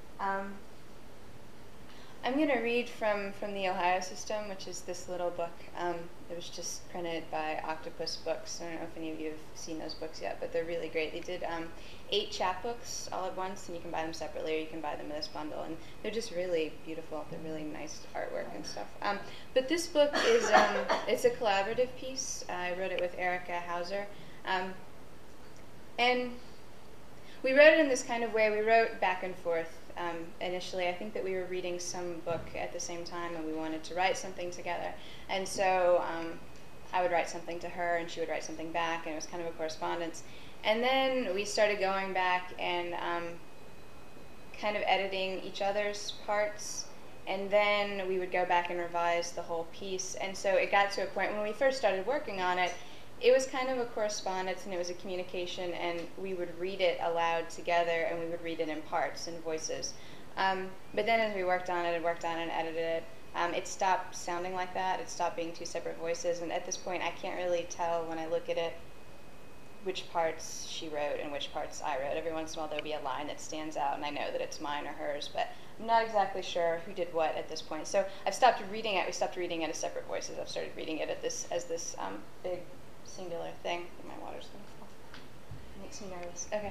I'm going to read from The Ohio System, which is this little book. It was just printed by Octopus Books. I don't know if any of you have seen those books yet, but they're really great. They did 8 chapbooks all at once, and you can buy them separately or you can buy them in this bundle. And they're just really beautiful. They're really nice artwork and stuff. But this book is it's a collaborative piece. I wrote it with Erica Hauser. And we wrote it in this kind of way. We wrote back and forth initially. I think that we were reading some book at the same time, and we wanted to write something together. And so I would write something to her, and she would write something back, and it was kind of a correspondence. And then we started going back and kind of editing each other's parts, and then we would go back and revise the whole piece. And so it got to a point when we first started working on it, it was kind of a correspondence and it was a communication, and we would read it aloud together, and we would read it in parts and voices. But then as we worked on it and edited it, it stopped sounding like that. It stopped being two separate voices, and at this point I can't really tell when I look at it which parts she wrote and which parts I wrote. Every once in a while there'll be a line that stands out and I know that it's mine or hers, but I'm not exactly sure who did what at this point. So I've stopped reading it. We stopped reading it as separate voices. I've started reading it as this big singular thing. My water's going to fall. It makes me nervous. Okay.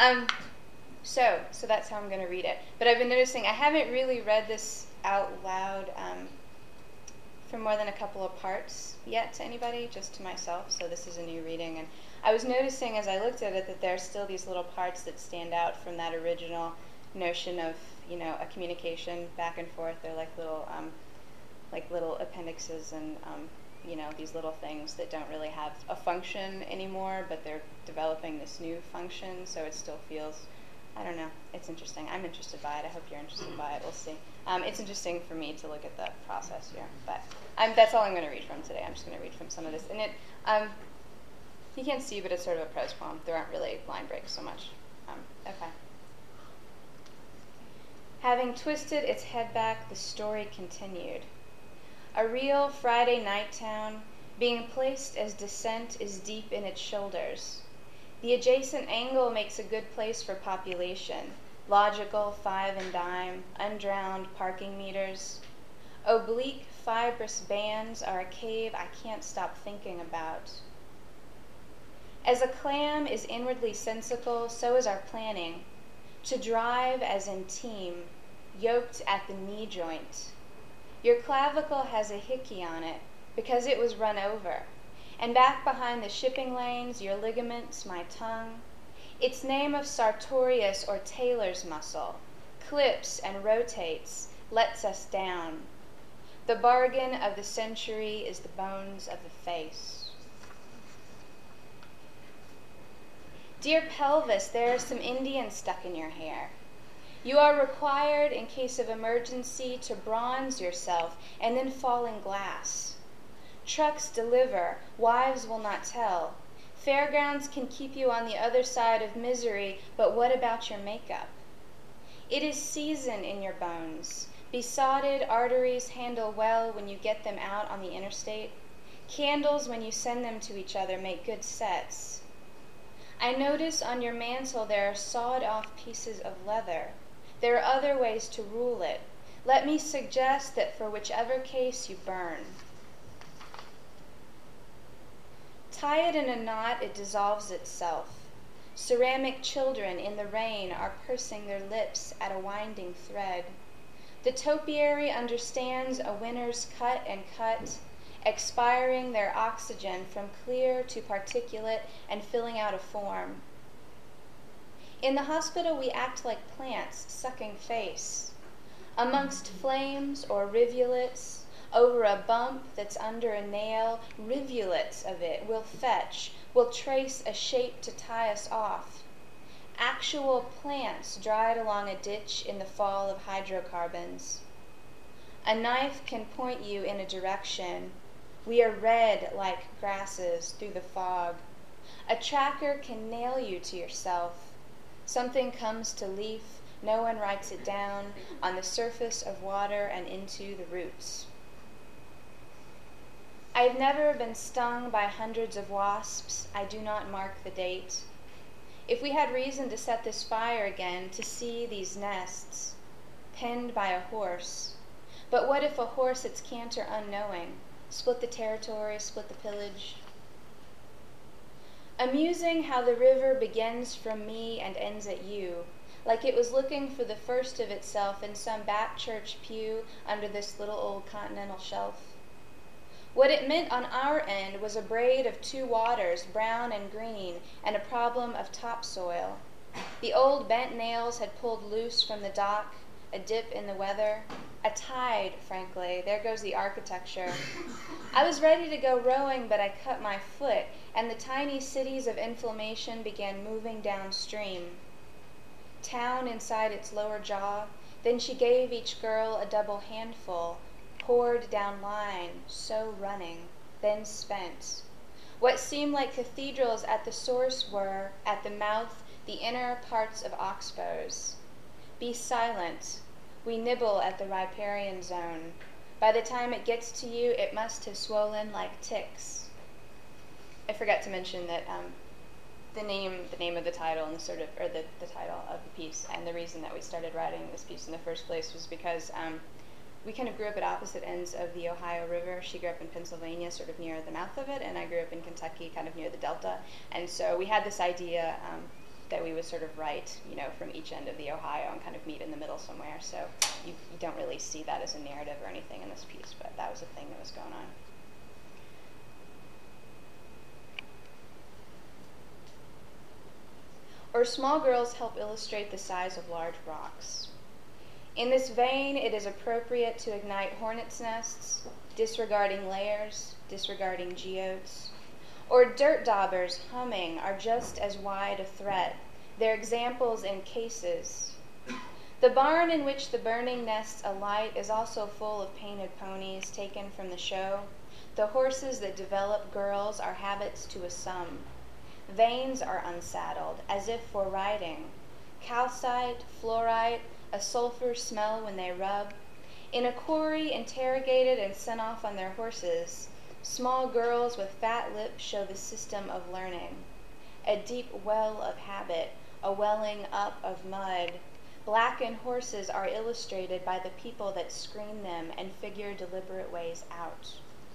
So that's how I'm going to read it. But I've been noticing I haven't really read this out loud for more than a couple of parts yet to anybody, just to myself. So this is a new reading, and I was noticing as I looked at it that there are still these little parts that stand out from that original notion of, you know, a communication back and forth. They're like little appendixes and you know, these little things that don't really have a function anymore, but they're developing this new function, so it still feels, I don't know, it's interesting. I'm interested by it. I hope you're interested by it. We'll see. It's interesting for me to look at the process here, but that's all I'm going to read from today. I'm just going to read from some of this. And it, you can't see, but it's sort of a prose poem. There aren't really line breaks so much. Okay. Having twisted its head back, the story continued. A real Friday night town, being placed as descent is deep in its shoulders. The adjacent angle makes a good place for population. Logical, 5 and dime, undrowned parking meters. Oblique, fibrous bands are a cave I can't stop thinking about. As a clam is inwardly sensical, so is our planning. To drive as in team, yoked at the knee joint. Your clavicle has a hickey on it because it was run over. And back behind the shipping lanes, your ligaments, my tongue. Its name of sartorius or Taylor's muscle, clips and rotates, lets us down. The bargain of the century is the bones of the face. Dear pelvis, there are some Indians stuck in your hair. You are required, in case of emergency, to bronze yourself and then fall in glass. Trucks deliver, wives will not tell. Fairgrounds can keep you on the other side of misery, but what about your makeup? It is season in your bones. Besotted arteries handle well when you get them out on the interstate. Candles, when you send them to each other, make good sets. I notice on your mantle there are sawed-off pieces of leather. There are other ways to rule it. Let me suggest that for whichever case you burn. Tie it in a knot, it dissolves itself. Ceramic children in the rain are pursing their lips at a winding thread. The topiary understands a winner's cut and cut, expiring their oxygen from clear to particulate and filling out a form. In the hospital we act like plants sucking face. Amongst flames or rivulets, over a bump that's under a nail, rivulets of it will fetch, will trace a shape to tie us off. Actual plants dried along a ditch in the fall of hydrocarbons. A knife can point you in a direction. We are red like grasses through the fog. A tracker can nail you to yourself. Something comes to leaf, no one writes it down, on the surface of water and into the roots. I have never been stung by hundreds of wasps. I do not mark the date. If we had reason to set this fire again, to see these nests, penned by a horse. But what if a horse its canter unknowing, split the territory, split the pillage? Amusing how the river begins from me and ends at you, like it was looking for the first of itself in some back church pew under this little old continental shelf. What it meant on our end was a braid of two waters, brown and green, and a problem of topsoil. The old bent nails had pulled loose from the dock, a dip in the weather, a tide, frankly. There goes the architecture. I was ready to go rowing, but I cut my foot, and the tiny cities of inflammation began moving downstream. Town inside its lower jaw, then she gave each girl a double handful, poured down line, so running, then spent. What seemed like cathedrals at the source were, at the mouth, the inner parts of oxbows. Be silent. We nibble at the riparian zone. By the time it gets to you, it must have swollen like ticks. I forgot to mention that the name of the title and the title of the piece, and the reason that we started writing this piece in the first place was because we kind of grew up at opposite ends of the Ohio River. She grew up in Pennsylvania, sort of near the mouth of it, and I grew up in Kentucky, kind of near the Delta. And so we had this idea that we would sort of write, from each end of the Ohio and kind of meet in the middle somewhere. So you don't really see that as a narrative or anything in this piece, but that was a thing that was going on. Or small girls help illustrate the size of large rocks. In this vein, it is appropriate to ignite hornets' nests, disregarding layers, disregarding geodes. Or dirt daubers humming are just as wide a threat, their examples in cases. The barn in which the burning nests alight is also full of painted ponies taken from the show. The horses that develop girls are habits to a sum. Veins are unsaddled, as if for riding. Calcite, fluorite, a sulfur smell when they rub. In a quarry, interrogated and sent off on their horses, small girls with fat lips show the system of learning. A deep well of habit, a welling up of mud. Blackened horses are illustrated by the people that screen them and figure deliberate ways out.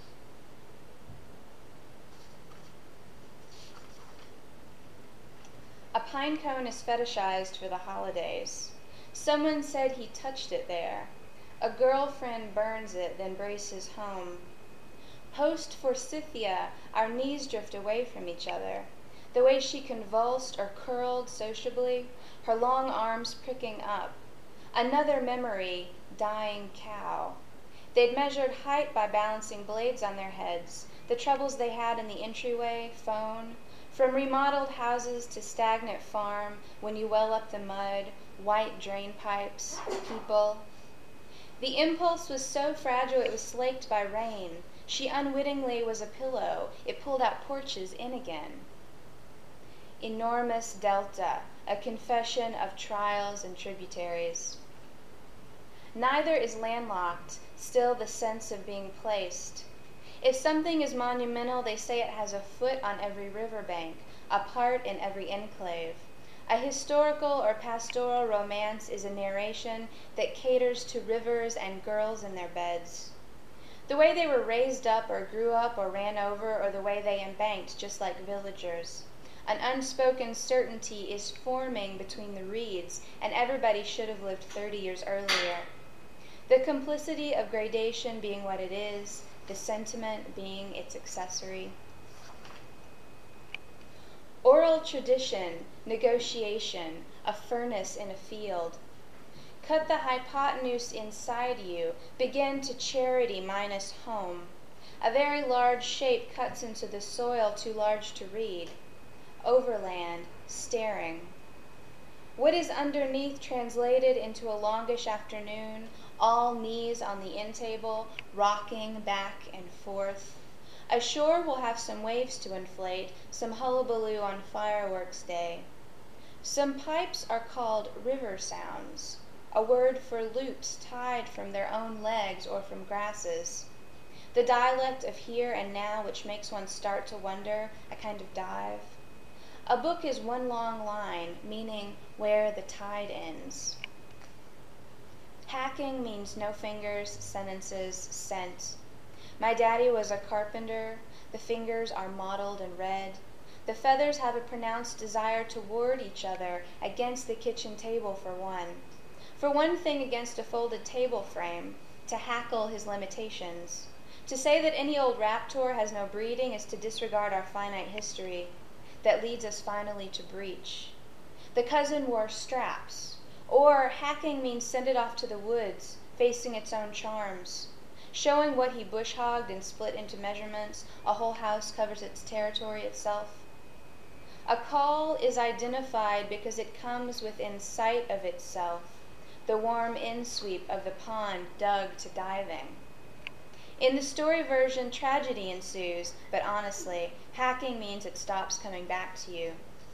A pine cone is fetishized for the holidays. Someone said he touched it there. A girlfriend burns it, then braces home. Post forsythia, our knees drift away from each other. The way she convulsed or curled sociably, her long arms pricking up. Another memory, dying cow. They'd measured height by balancing blades on their heads, the troubles they had in the entryway, phone. From remodeled houses to stagnant farm, when you well up the mud, white drain pipes, people. The impulse was so fragile it was slaked by rain. She unwittingly was a pillow. It pulled out porches in again. Enormous delta, a confession of trials and tributaries. Neither is landlocked, still the sense of being placed. If something is monumental, they say it has a foot on every riverbank, a part in every enclave. A historical or pastoral romance is a narration that caters to rivers and girls in their beds. The way they were raised up or grew up or ran over, or the way they embanked, just like villagers. An unspoken certainty is forming between the reeds, and everybody should have lived 30 years earlier. The complicity of gradation being what it is, the sentiment being its accessory. Oral tradition, negotiation, a furnace in a field. Cut the hypotenuse inside you, begin to charity minus home. A very large shape cuts into the soil too large to read. Overland, staring. What is underneath translated into a longish afternoon, all knees on the end table, rocking back and forth. Ashore will have some waves to inflate, some hullabaloo on fireworks day. Some pipes are called river sounds, a word for loops tied from their own legs or from grasses. The dialect of here and now which makes one start to wonder, a kind of dive. A book is one long line, meaning where the tide ends. Hacking means no fingers, sentences, scent. My daddy was a carpenter. The fingers are mottled and red. The feathers have a pronounced desire to ward each other against the kitchen table for one. For one thing against a folded table frame, to hackle his limitations. To say that any old raptor has no breeding is to disregard our finite history that leads us finally to breach. The cousin wore straps, or hacking means send it off to the woods, facing its own charms. Showing what he bush-hogged and split into measurements, a whole house covers its territory itself. A call is identified because it comes within sight of itself, the warm in-sweep of the pond dug to diving. In the story version, tragedy ensues, but honestly, hacking means it stops coming back to you.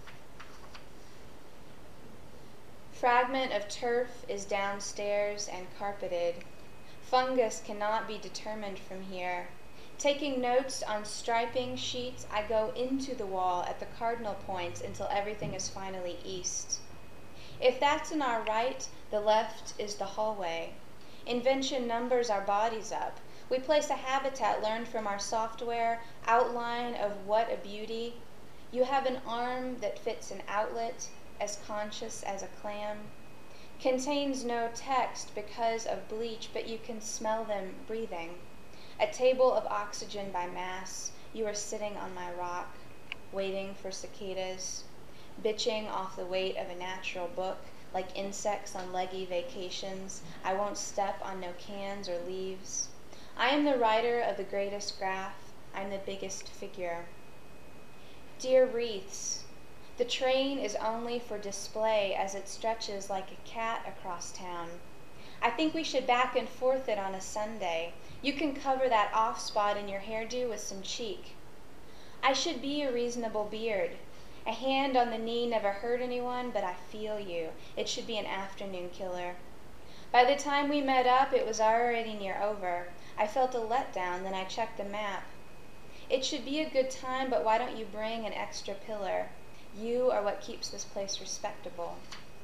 Fragment of turf is downstairs and carpeted. Fungus cannot be determined from here. Taking notes on striping sheets, I go into the wall at the cardinal points until everything is finally east. If that's in our right, the left is the hallway. Invention numbers our bodies up. We place a habitat learned from our software, outline of what a beauty. You have an arm that fits an outlet, as conscious as a clam. Contains no text because of bleach, but you can smell them breathing. A table of oxygen by mass. You are sitting on my rock, waiting for cicadas, bitching off the weight of a natural book, like insects on leggy vacations. I won't step on no cans or leaves. I am the writer of the greatest graph. I'm the biggest figure. Dear wreaths, the train is only for display as it stretches like a cat across town. I think we should back and forth it on a Sunday. You can cover that off spot in your hairdo with some cheek. I should be a reasonable beard. A hand on the knee never hurt anyone, but I feel you. It should be an afternoon killer. By the time we met up, it was already near over. I felt a letdown, then I checked the map. It should be a good time, but why don't you bring an extra pillar? You are what keeps this place respectable.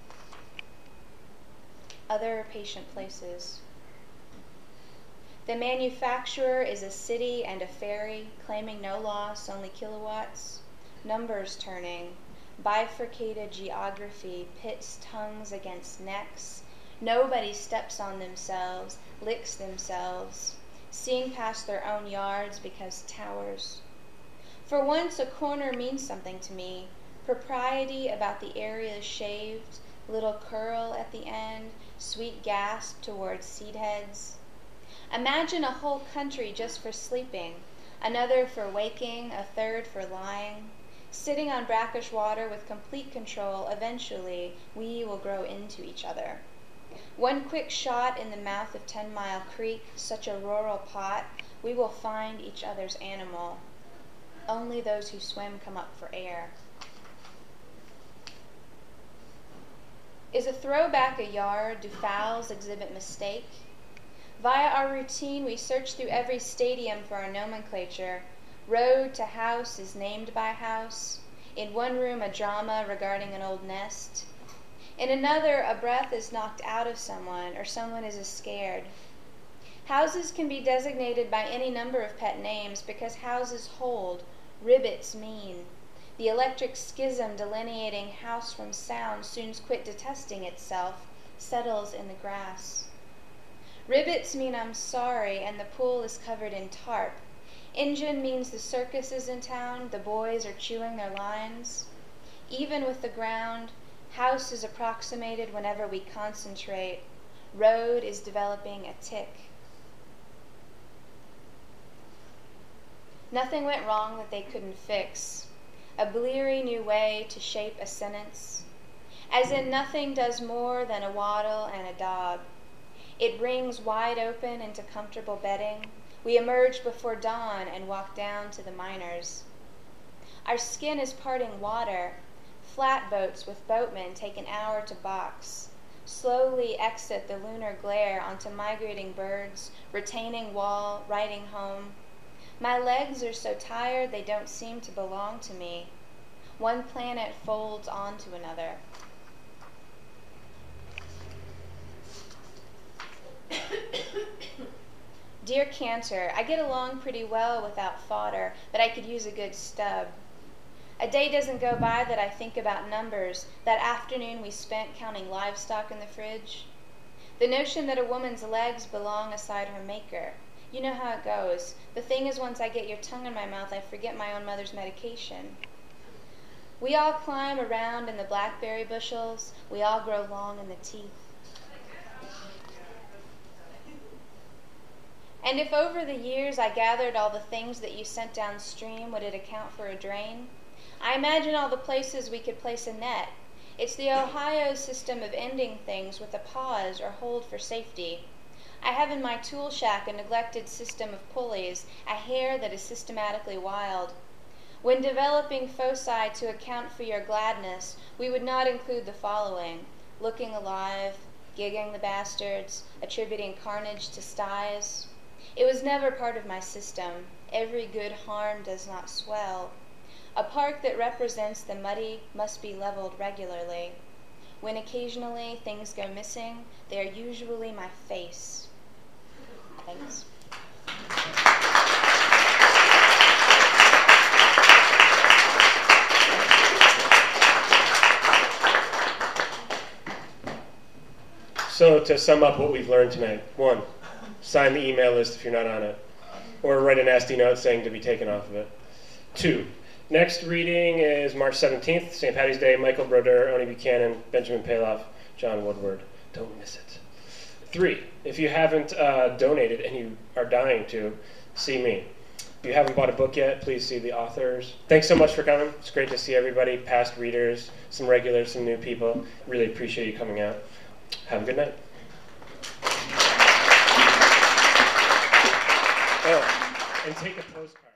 Other patient places. The manufacturer is a city and a ferry, claiming no loss, only kilowatts. Numbers turning. Bifurcated geography pits tongues against necks. Nobody steps on themselves, licks themselves, seeing past their own yards because towers. For once, a corner means something to me. Propriety about the areas shaved, little curl at the end, sweet gasp towards seed heads. Imagine a whole country just for sleeping, another for waking, a third for lying. Sitting on brackish water with complete control, eventually we will grow into each other. One quick shot in the mouth of 10 Mile Creek, such a rural pot, we will find each other's animal. Only those who swim come up for air. Is a throwback a yard? Do fouls exhibit mistake? Via our routine, we search through every stadium for our nomenclature. Road to house is named by house. In one room, a drama regarding an old nest. In another, a breath is knocked out of someone, or someone is scared. Houses can be designated by any number of pet names because houses hold, ribbits mean. The electric schism delineating house from sound soon quit detesting itself, settles in the grass. Ribbits mean I'm sorry, and the pool is covered in tarp. Engine means the circus is in town, the boys are chewing their lines. Even with the ground, house is approximated whenever we concentrate. Road is developing a tick. Nothing went wrong that they couldn't fix. A bleary new way to shape a sentence. As in nothing does more than a waddle and a dog. It rings wide open into comfortable bedding. We emerge before dawn and walk down to the miners. Our skin is parting water. Flatboats with boatmen take an hour to box. Slowly exit the lunar glare onto migrating birds, retaining wall, riding home. My legs are so tired they don't seem to belong to me. One planet folds onto another. Dear Cantor, I get along pretty well without fodder, but I could use a good stub. A day doesn't go by that I think about numbers, that afternoon we spent counting livestock in the fridge. The notion that a woman's legs belong aside her maker. You know how it goes. The thing is, once I get your tongue in my mouth, I forget my own mother's medication. We all climb around in the blackberry bushels. We all grow long in the teeth. And if over the years I gathered all the things that you sent downstream, would it account for a drain? I imagine all the places we could place a net. It's the Ohio system of ending things with a pause or hold for safety. I have in my tool shack a neglected system of pulleys, a hair that is systematically wild. When developing foci to account for your gladness, we would not include the following: looking alive, gigging the bastards, attributing carnage to styes. It was never part of my system. Every good harm does not swell. A park that represents the muddy must be leveled regularly. When occasionally things go missing, they are usually my face. Thanks. So to sum up what we've learned tonight: 1, sign the email list if you're not on it, or write a nasty note saying to be taken off of it. 2, next reading is March 17th, St. Patty's Day. Michael Brodeur, Oni Buchanan, Benjamin Paloff, John Woodward. Don't miss it. 3, if you haven't donated and you are dying to, see me. If you haven't bought a book yet, please see the authors. Thanks so much for coming. It's great to see everybody, past readers, some regulars, some new people. Really appreciate you coming out. Have a good night. Oh, and take a postcard.